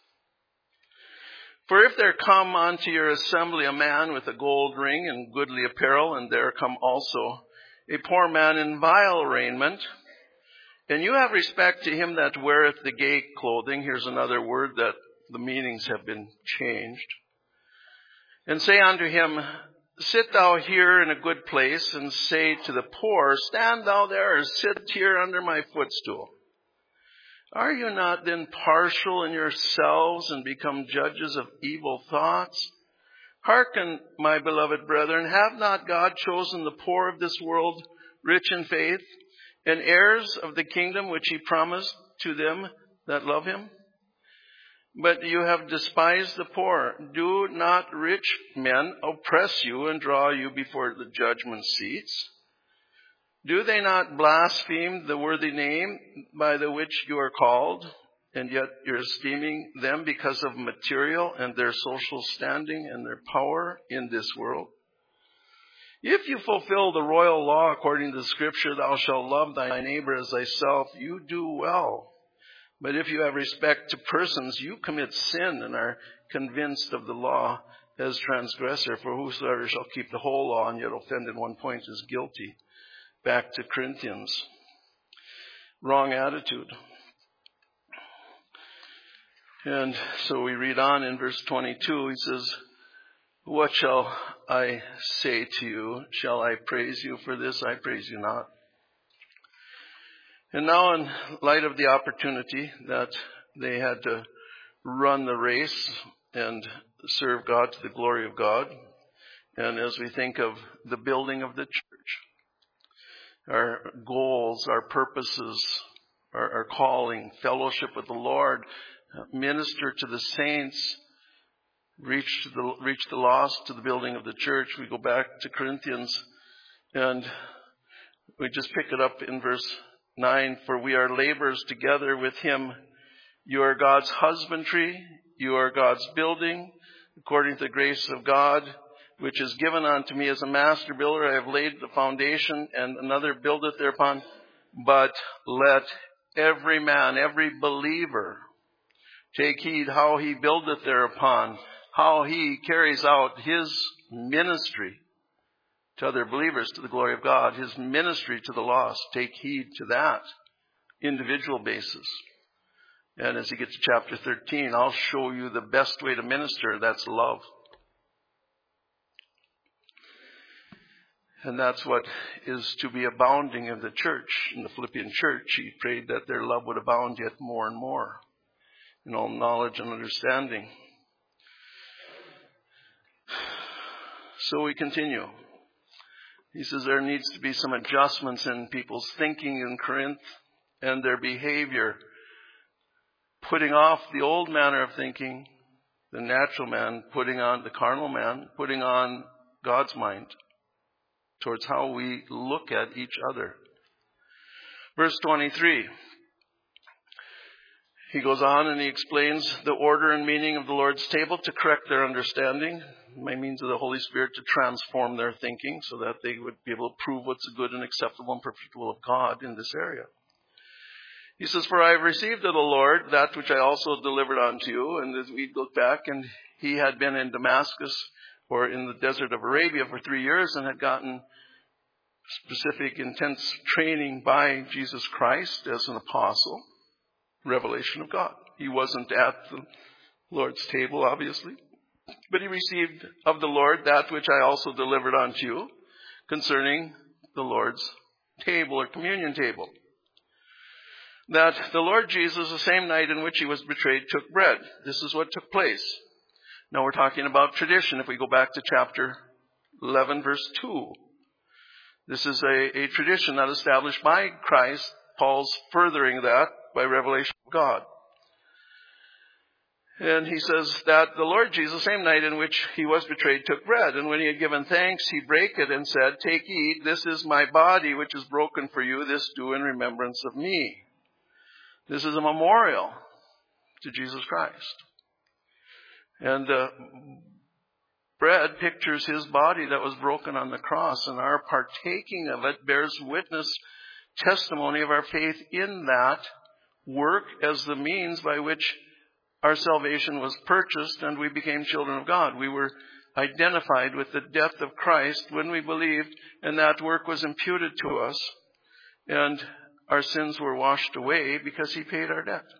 S1: For if there come unto your assembly a man with a gold ring and goodly apparel, and there come also a poor man in vile raiment, and you have respect to him that weareth the gay clothing, here's another word that the meanings have been changed, and say unto him, sit thou here in a good place, and say to the poor, stand thou there, and sit here under my footstool. Are you not then partial in yourselves, and become judges of evil thoughts? Hearken, my beloved brethren, have not God chosen the poor of this world rich in faith, and heirs of the kingdom which he promised to them that love him? But you have despised the poor. Do not rich men oppress you and draw you before the judgment seats? Do they not blaspheme the worthy name by the which you are called, and yet you're esteeming them because of material and their social standing and their power in this world? If you fulfill the royal law according to the scripture, thou shalt love thy neighbor as thyself, you do well. But if you have respect to persons, you commit sin and are convinced of the law as transgressor. For whosoever shall keep the whole law and yet offend in one point is guilty. Back to Corinthians. Wrong attitude. And so we read on in verse twenty-two. He says, what shall I say to you? Shall I praise you for this? I praise you not. And now, in light of the opportunity that they had to run the race and serve God to the glory of God, and as we think of the building of the church, our goals, our purposes, our, our calling, fellowship with the Lord, minister to the saints, reach the, reach the lost to the building of the church. We go back to Corinthians and we just pick it up in verse nine. For we are laborers together with him. You are God's husbandry. You are God's building. According to the grace of God, which is given unto me as a master builder, I have laid the foundation, and another buildeth thereupon. But let every man, every believer, take heed how he buildeth thereupon, how he carries out his ministry to other believers, to the glory of God, his ministry to the lost. Take heed to that individual basis. And as you get to chapter thirteen, I'll show you the best way to minister. That's love. And that's what is to be abounding in the church. In the Philippian church, he prayed that their love would abound yet more and more in all knowledge and understanding. So we continue. He says there needs to be some adjustments in people's thinking in Corinth and their behavior, putting off the old manner of thinking, the natural man, putting on the carnal man, putting on God's mind towards how we look at each other. Verse twenty-three. He goes on and he explains the order and meaning of the Lord's table to correct their understanding by means of the Holy Spirit, to transform their thinking so that they would be able to prove what's the good and acceptable and perfect will of God in this area. He says, for I have received of the Lord that which I also delivered unto you. And as we look back, and he had been in Damascus or in the desert of Arabia for three years and had gotten specific, intense training by Jesus Christ as an apostle. Revelation of God. He wasn't at the Lord's table, obviously, but he received of the Lord that which I also delivered unto you concerning the Lord's table or communion table. That the Lord Jesus, the same night in which he was betrayed, took bread. This is what took place. Now we're talking about tradition. If we go back to chapter eleven, verse two, this is a, a tradition not established by Christ. Paul's furthering that by revelation of God. And he says that the Lord Jesus, the same night in which he was betrayed, took bread. And when he had given thanks, he brake it and said, take, eat, this is my body which is broken for you. This do in remembrance of me. This is a memorial to Jesus Christ. And the bread pictures his body that was broken on the cross. And our partaking of it bears witness, testimony of our faith in that work as the means by which our salvation was purchased and we became children of God. We were identified with the death of Christ when we believed, and that work was imputed to us, and our sins were washed away because he paid our debt.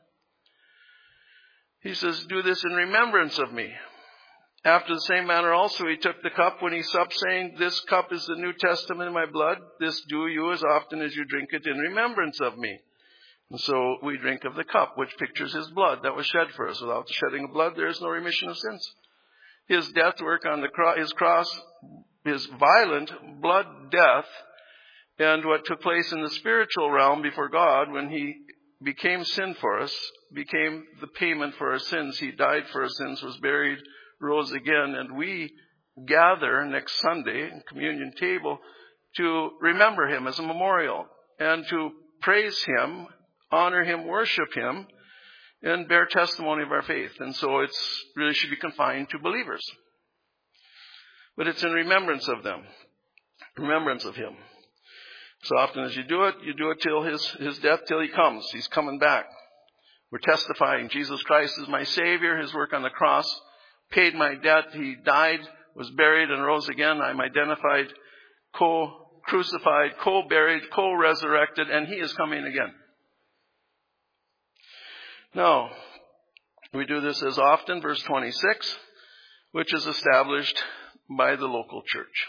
S1: He says, do this in remembrance of me. After the same manner also he took the cup when he supped, saying, this cup is the New Testament in my blood. This do you as often as you drink it in remembrance of me. And so we drink of the cup, which pictures his blood that was shed for us. Without the shedding of blood, there is no remission of sins. His death work on the cross, his cross, his violent blood death, and what took place in the spiritual realm before God when he became sin for us, became the payment for our sins. He died for our sins, was buried, rose again, and we gather next Sunday in communion table to remember him as a memorial and to praise him, honor him, worship him, and bear testimony of our faith. And so it's really should be confined to believers. But it's in remembrance of them, remembrance of him. So often as you do it, you do it till his, his death, till he comes. He's coming back. We're testifying Jesus Christ is my Savior. His work on the cross paid my debt. He died, was buried, and rose again. I'm identified, co-crucified, co-buried, co-resurrected, and he is coming again. Now, We do this as often, verse twenty-six, which is established by the local church.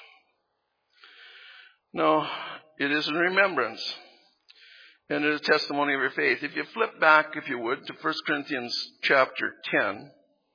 S1: No, it is in remembrance, and it is testimony of your faith. If you flip back, if you would, to First Corinthians chapter ten,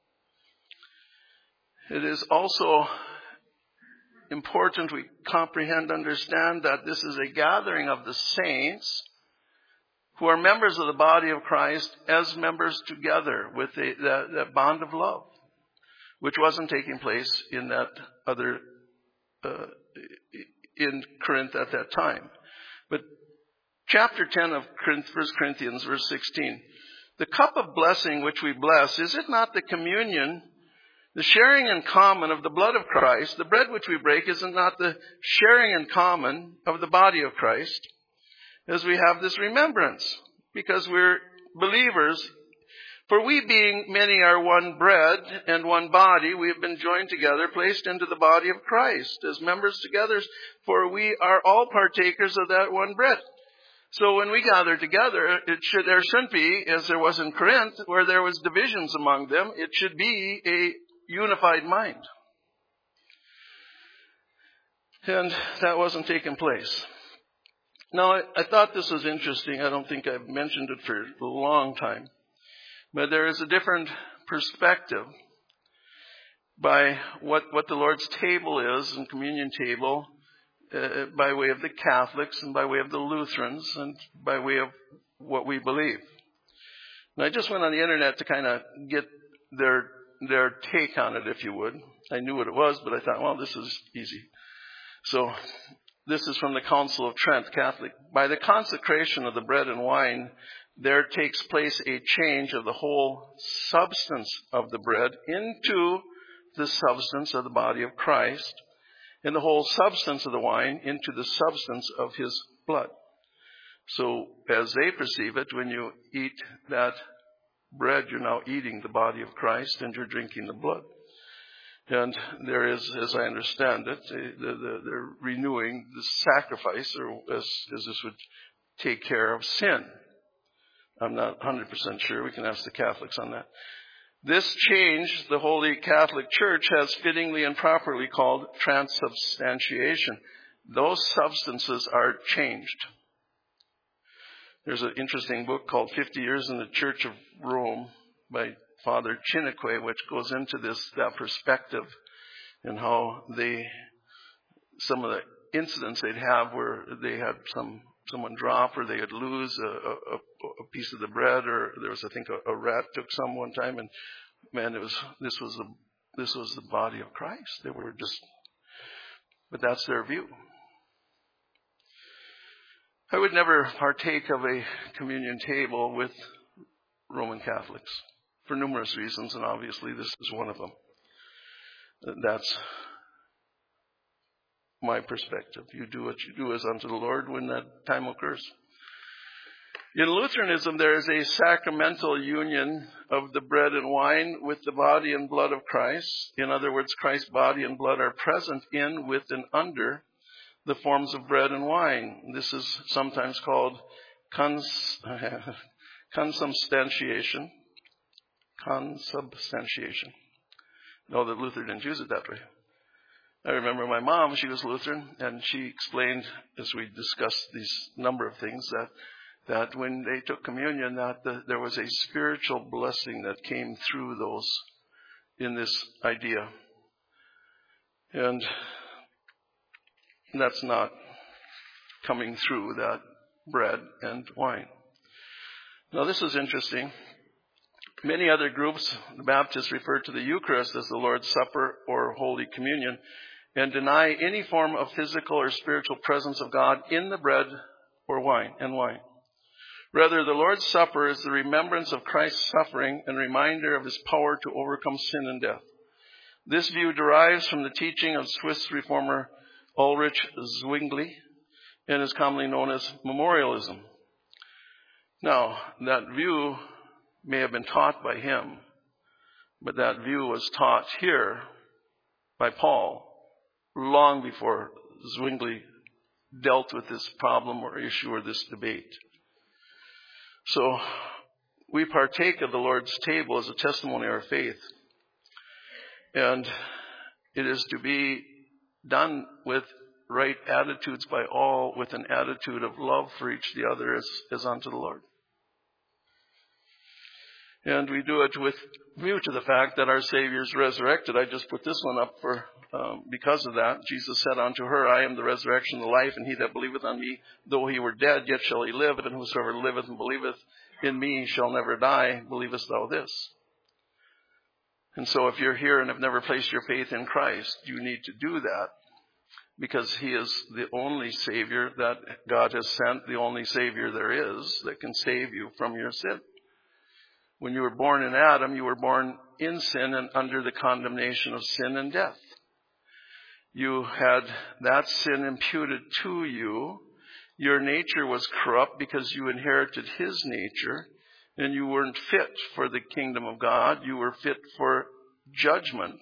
S1: it is also important we comprehend, understand that this is a gathering of the saints who are members of the body of Christ as members together with a, that, that bond of love, which wasn't taking place in that other, uh, in Corinth at that time. But chapter ten of First Corinthians, verse sixteen, the cup of blessing which we bless, is it not the communion, the sharing in common of the blood of Christ? The bread which we break, is it not the sharing in common of the body of Christ? As we have this remembrance, because we're believers. For we being many are one bread and one body, we have been joined together, placed into the body of Christ as members together, for we are all partakers of that one bread. So when we gather together, it should, there shouldn't be, as there was in Corinth, where there was divisions among them, it should be a unified mind. And that wasn't taking place. Now, I, I thought this was interesting. I don't think I've mentioned it for a long time. But there is a different perspective by what, what the Lord's table is, and communion table, uh, by way of the Catholics and by way of the Lutherans and by way of what we believe. And I just went on the internet to kind of get their their take on it, if you would. I knew what it was, but I thought, well, this is easy. So this is from the Council of Trent, Catholic. By the consecration of the bread and wine, there takes place a change of the whole substance of the bread into the substance of the body of Christ, and the whole substance of the wine into the substance of his blood. So as they perceive it, when you eat that bread, you're now eating the body of Christ and you're drinking the blood. And there is, as I understand it, they're renewing the sacrifice, or as, as this would take care of sin. I'm not one hundred percent sure. We can ask the Catholics on that. This change, the Holy Catholic Church has fittingly and properly called transubstantiation. Those substances are changed. There's an interesting book called fifty years in the Church of Rome by Father Chiniquy, which goes into this, that perspective, and how they, some of the incidents they'd have where they had some, someone drop, or they would lose a, a, a piece of the bread, or there was, I think, a, a rat took some one time, and man, it was, this was the, this was the body of Christ. They were just, but that's their view. I would never partake of a communion table with Roman Catholics for numerous reasons, and obviously this is one of them. That's my perspective. You do what you do as unto the Lord when that time occurs. In Lutheranism, there is a sacramental union of the bread and wine with the body and blood of Christ. In other words, Christ's body and blood are present in, with, and under the forms of bread and wine. This is sometimes called cons- consubstantiation. Consubstantiation. No, that Luther didn't use it that way. I remember my mom, she was Lutheran, and she explained, as we discussed these number of things, that that when they took communion, that the, there was a spiritual blessing that came through those in this idea. And that's not coming through that bread and wine. Now, this is interesting. Many other groups, the Baptists, refer to the Eucharist as the Lord's Supper or Holy Communion and deny any form of physical or spiritual presence of God in the bread or wine and wine. Rather, the Lord's Supper is the remembrance of Christ's suffering and reminder of his power to overcome sin and death. This view derives from the teaching of Swiss reformer Ulrich Zwingli and is commonly known as memorialism. Now, that view may have been taught by him, but that view was taught here by Paul long before Zwingli dealt with this problem or issue or this debate. So we partake of the Lord's table as a testimony of our faith. And it is to be done with right attitudes by all, with an attitude of love for each the other as, as unto the Lord. And we do it with view to the fact that our Savior is resurrected. I just put this one up for um, because of that. Jesus said unto her, I am the resurrection and the life, and he that believeth on me, though he were dead, yet shall he live, and whosoever liveth and believeth in me shall never die. Believest thou this? And so if you're here and have never placed your faith in Christ, you need to do that, because he is the only Savior that God has sent, the only Savior there is that can save you from your sin. When you were born in Adam, you were born in sin and under the condemnation of sin and death. You had that sin imputed to you. Your nature was corrupt because you inherited his nature, and you weren't fit for the kingdom of God. You were fit for judgment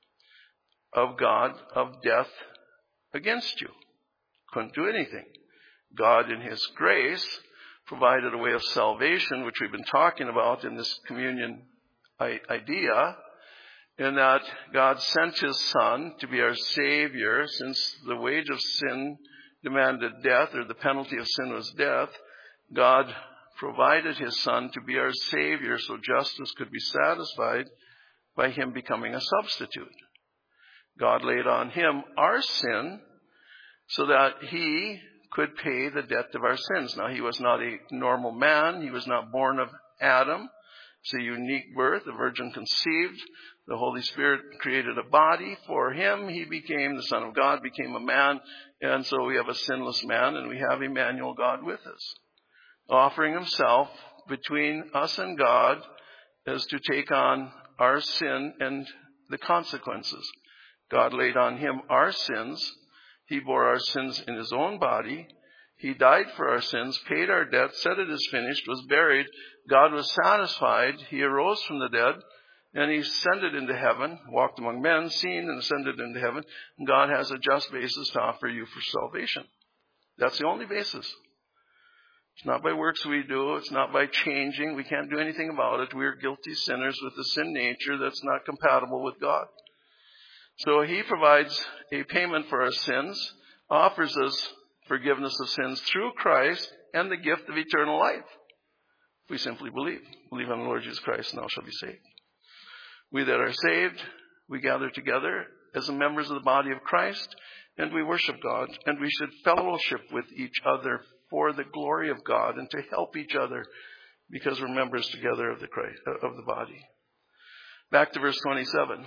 S1: of God, of death against you. Couldn't do anything. God, in his grace, provided a way of salvation, which we've been talking about in this communion idea, in that God sent his Son to be our Savior, since the wage of sin demanded death, or the penalty of sin was death. God provided his Son to be our Savior so justice could be satisfied by him becoming a substitute. God laid on him our sin so that he could pay the debt of our sins. Now, he was not a normal man. He was not born of Adam. It's a unique birth, a virgin conceived. The Holy Spirit created a body for him. He became the Son of God, became a man. And so we have a sinless man, and we have Emmanuel, God with us, offering himself between us and God as to take on our sin and the consequences. God laid on him our sins. He bore our sins in his own body. He died for our sins, paid our debt, said it is finished, was buried. God was satisfied. He arose from the dead, and he ascended into heaven, walked among men, seen and ascended into heaven. And God has a just basis to offer you for salvation. That's the only basis. It's not by works we do. It's not by changing. We can't do anything about it. We're guilty sinners with a sin nature that's not compatible with God. So he provides a payment for our sins, offers us forgiveness of sins through Christ, and the gift of eternal life. If we simply believe. Believe on the Lord Jesus Christ, and thou shalt be saved. We that are saved, we gather together as members of the body of Christ, and we worship God, and we should fellowship with each other for the glory of God and to help each other, because we're members together of the Christ, of the body. Back to verse twenty-seven.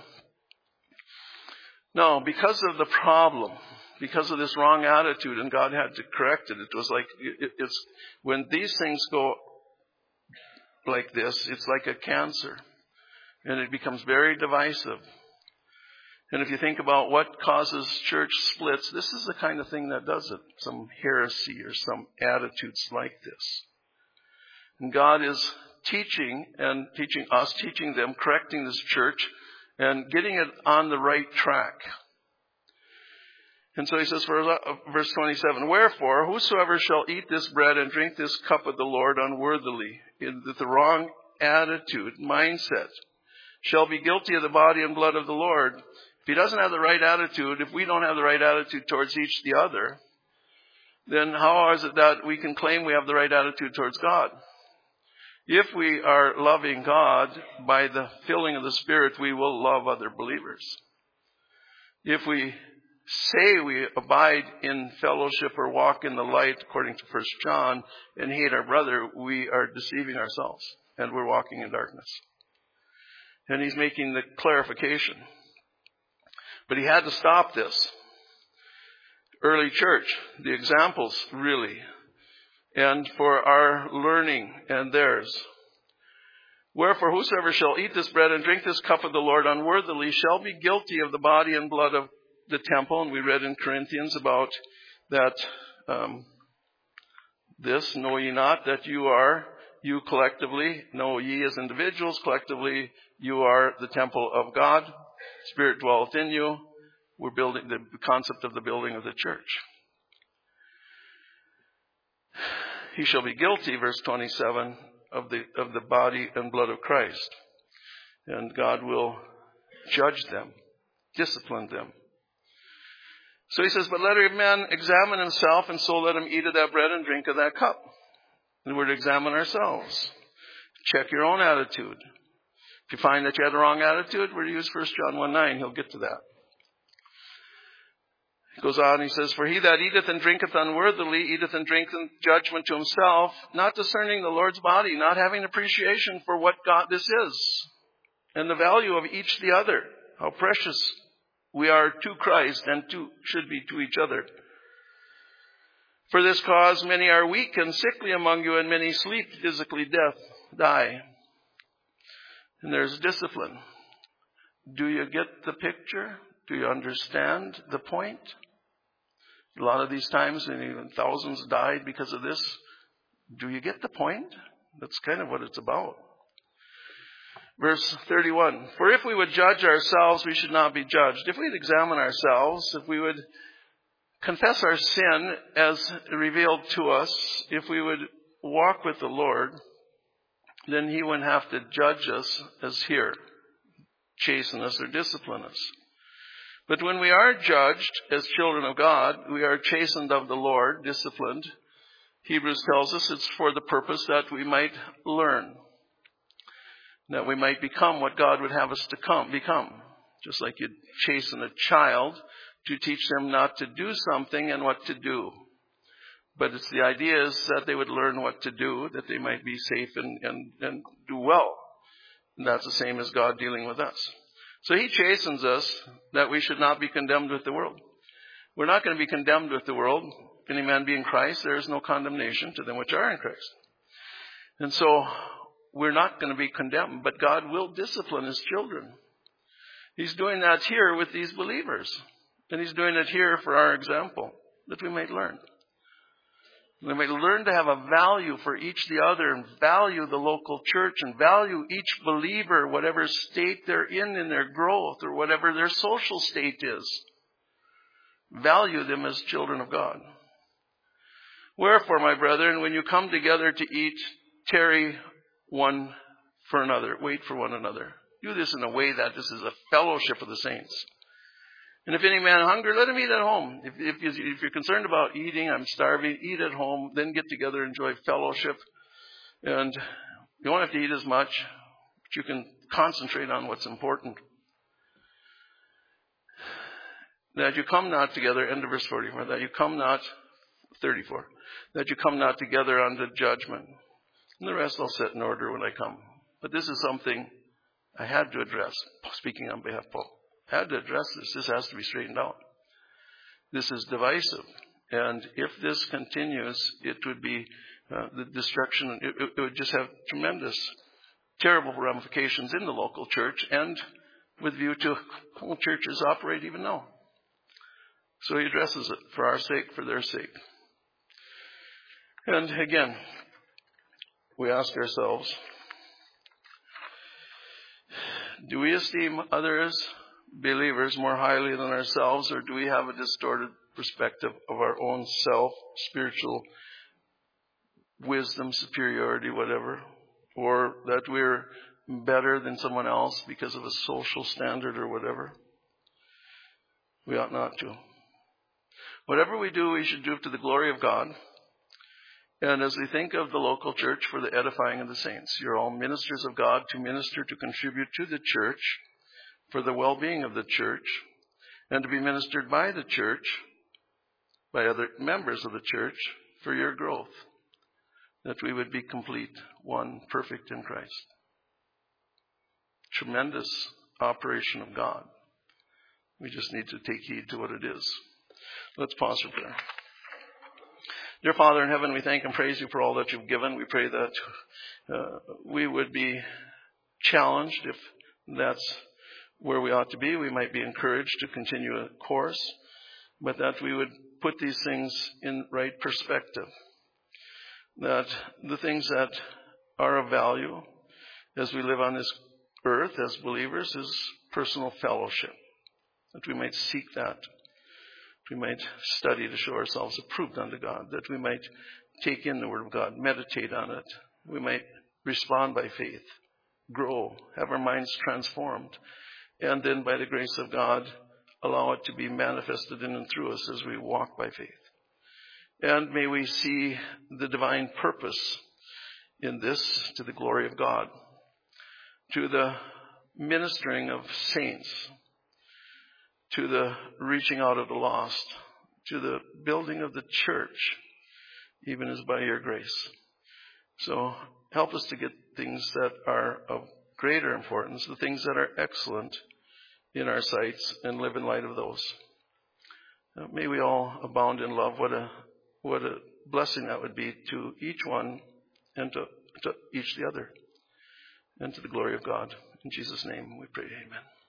S1: No, because of the problem, because of this wrong attitude, and God had to correct it. It was like, it, it's, when these things go like this, it's like a cancer, and it becomes very divisive. And if you think about what causes church splits, this is the kind of thing that does it. Some heresy or some attitudes like this. And God is teaching and teaching us, teaching them, correcting this church, and getting it on the right track. And so he says, for verse twenty-seven, wherefore, whosoever shall eat this bread and drink this cup of the Lord unworthily, in the wrong attitude, mindset, shall be guilty of the body and blood of the Lord. If he doesn't have the right attitude, if we don't have the right attitude towards each the other, then how is it that we can claim we have the right attitude towards God? If we are loving God by the filling of the Spirit, we will love other believers. If we say we abide in fellowship or walk in the light, according to First John, and hate our brother, we are deceiving ourselves, and we're walking in darkness. And he's making the clarification. But he had to stop this. Early church, the examples really, and for our learning and theirs. Wherefore, whosoever shall eat this bread and drink this cup of the Lord unworthily shall be guilty of the body and blood of the temple. And we read in Corinthians about that, um, this, know ye not that you are, you collectively, know ye as individuals, collectively, you are the temple of God. Spirit dwelleth in you. We're building the concept of the building of the church. He shall be guilty, verse twenty-seven, of the of the body and blood of Christ. And God will judge them, discipline them. So he says, but let every man examine himself, and so let him eat of that bread and drink of that cup. And we're to examine ourselves. Check your own attitude. If you find that you had the wrong attitude, we're to use First John one nine. He'll get to that. He goes on, he says, for he that eateth and drinketh unworthily eateth and drinketh judgment to himself, not discerning the Lord's body, not having appreciation for what God this is, and the value of each the other, how precious we are to Christ and to should be to each other. For this cause many are weak and sickly among you, and many sleep physically, death, die. And there's discipline. Do you get the picture? Do you understand the point? A lot of these times, and even thousands died because of this. Do you get the point? That's kind of what it's about. Verse thirty-one, for if we would judge ourselves, we should not be judged. If we'd examine ourselves, if we would confess our sin as revealed to us, if we would walk with the Lord, then he wouldn't have to judge us as here, chasten us or discipline us. But when we are judged as children of God, we are chastened of the Lord, disciplined. Hebrews tells us it's for the purpose that we might learn, that we might become what God would have us to come, become. Just like you'd chasten a child to teach them not to do something and what to do. But it's the idea is that they would learn what to do, that they might be safe and, and, and do well. And that's the same as God dealing with us. So he chastens us that we should not be condemned with the world. We're not going to be condemned with the world. If any man be in Christ, there is no condemnation to them which are in Christ. And so we're not going to be condemned, but God will discipline his children. He's doing that here with these believers. And he's doing it here for our example, that we might learn. We might learn to have a value for each the other, and value the local church, and value each believer, whatever state they're in in their growth, or whatever their social state is. Value them as children of God. Wherefore, my brethren, when you come together to eat, tarry one for another. Wait for one another. Do this in a way that this is a fellowship of the saints. And if any man hunger, let him eat at home. If, if, if you're concerned about eating, I'm starving, eat at home, then get together, enjoy fellowship. And you don't have to eat as much, but you can concentrate on what's important. That you come not together, end of verse forty-four, that you come not, thirty-four, that you come not together unto judgment. And the rest I'll set in order when I come. But this is something I had to address, speaking on behalf of Paul. I had to address this. This has to be straightened out. This is divisive. And if this continues, it would be uh, the destruction. It, it would just have tremendous, terrible ramifications in the local church and with view to how churches operate even now. So he addresses it for our sake, for their sake. And again, we ask ourselves, do we esteem others, believers, more highly than ourselves, or do we have a distorted perspective of our own self, spiritual wisdom, superiority, whatever, or that we're better than someone else because of a social standard or whatever? We ought not to. Whatever we do, we should do it to the glory of God. And as we think of the local church for the edifying of the saints, you're all ministers of God to minister, to contribute to the church for the well-being of the church, and to be ministered by the church, by other members of the church, for your growth, that we would be complete, one, perfect in Christ. Tremendous operation of God. We just need to take heed to what it is. Let's pause for prayer. Dear Father in heaven, we thank and praise you for all that you've given. We pray that uh, we would be challenged, if that's where we ought to be. We might be encouraged to continue a course, but that we would put these things in right perspective. That the things that are of value as we live on this earth as believers is personal fellowship. That we might seek that. We might study to show ourselves approved unto God, that we might take in the Word of God, meditate on it. We might respond by faith, grow, have our minds transformed, and then by the grace of God, allow it to be manifested in and through us as we walk by faith. And may we see the divine purpose in this to the glory of God, to the ministering of saints, to the reaching out of the lost, to the building of the church, even as by your grace. So help us to get things that are of greater importance, the things that are excellent in our sights, and live in light of those. Uh, may we all abound in love. What a what a blessing that would be to each one and to, to each the other, and to the glory of God. In Jesus' name we pray, amen.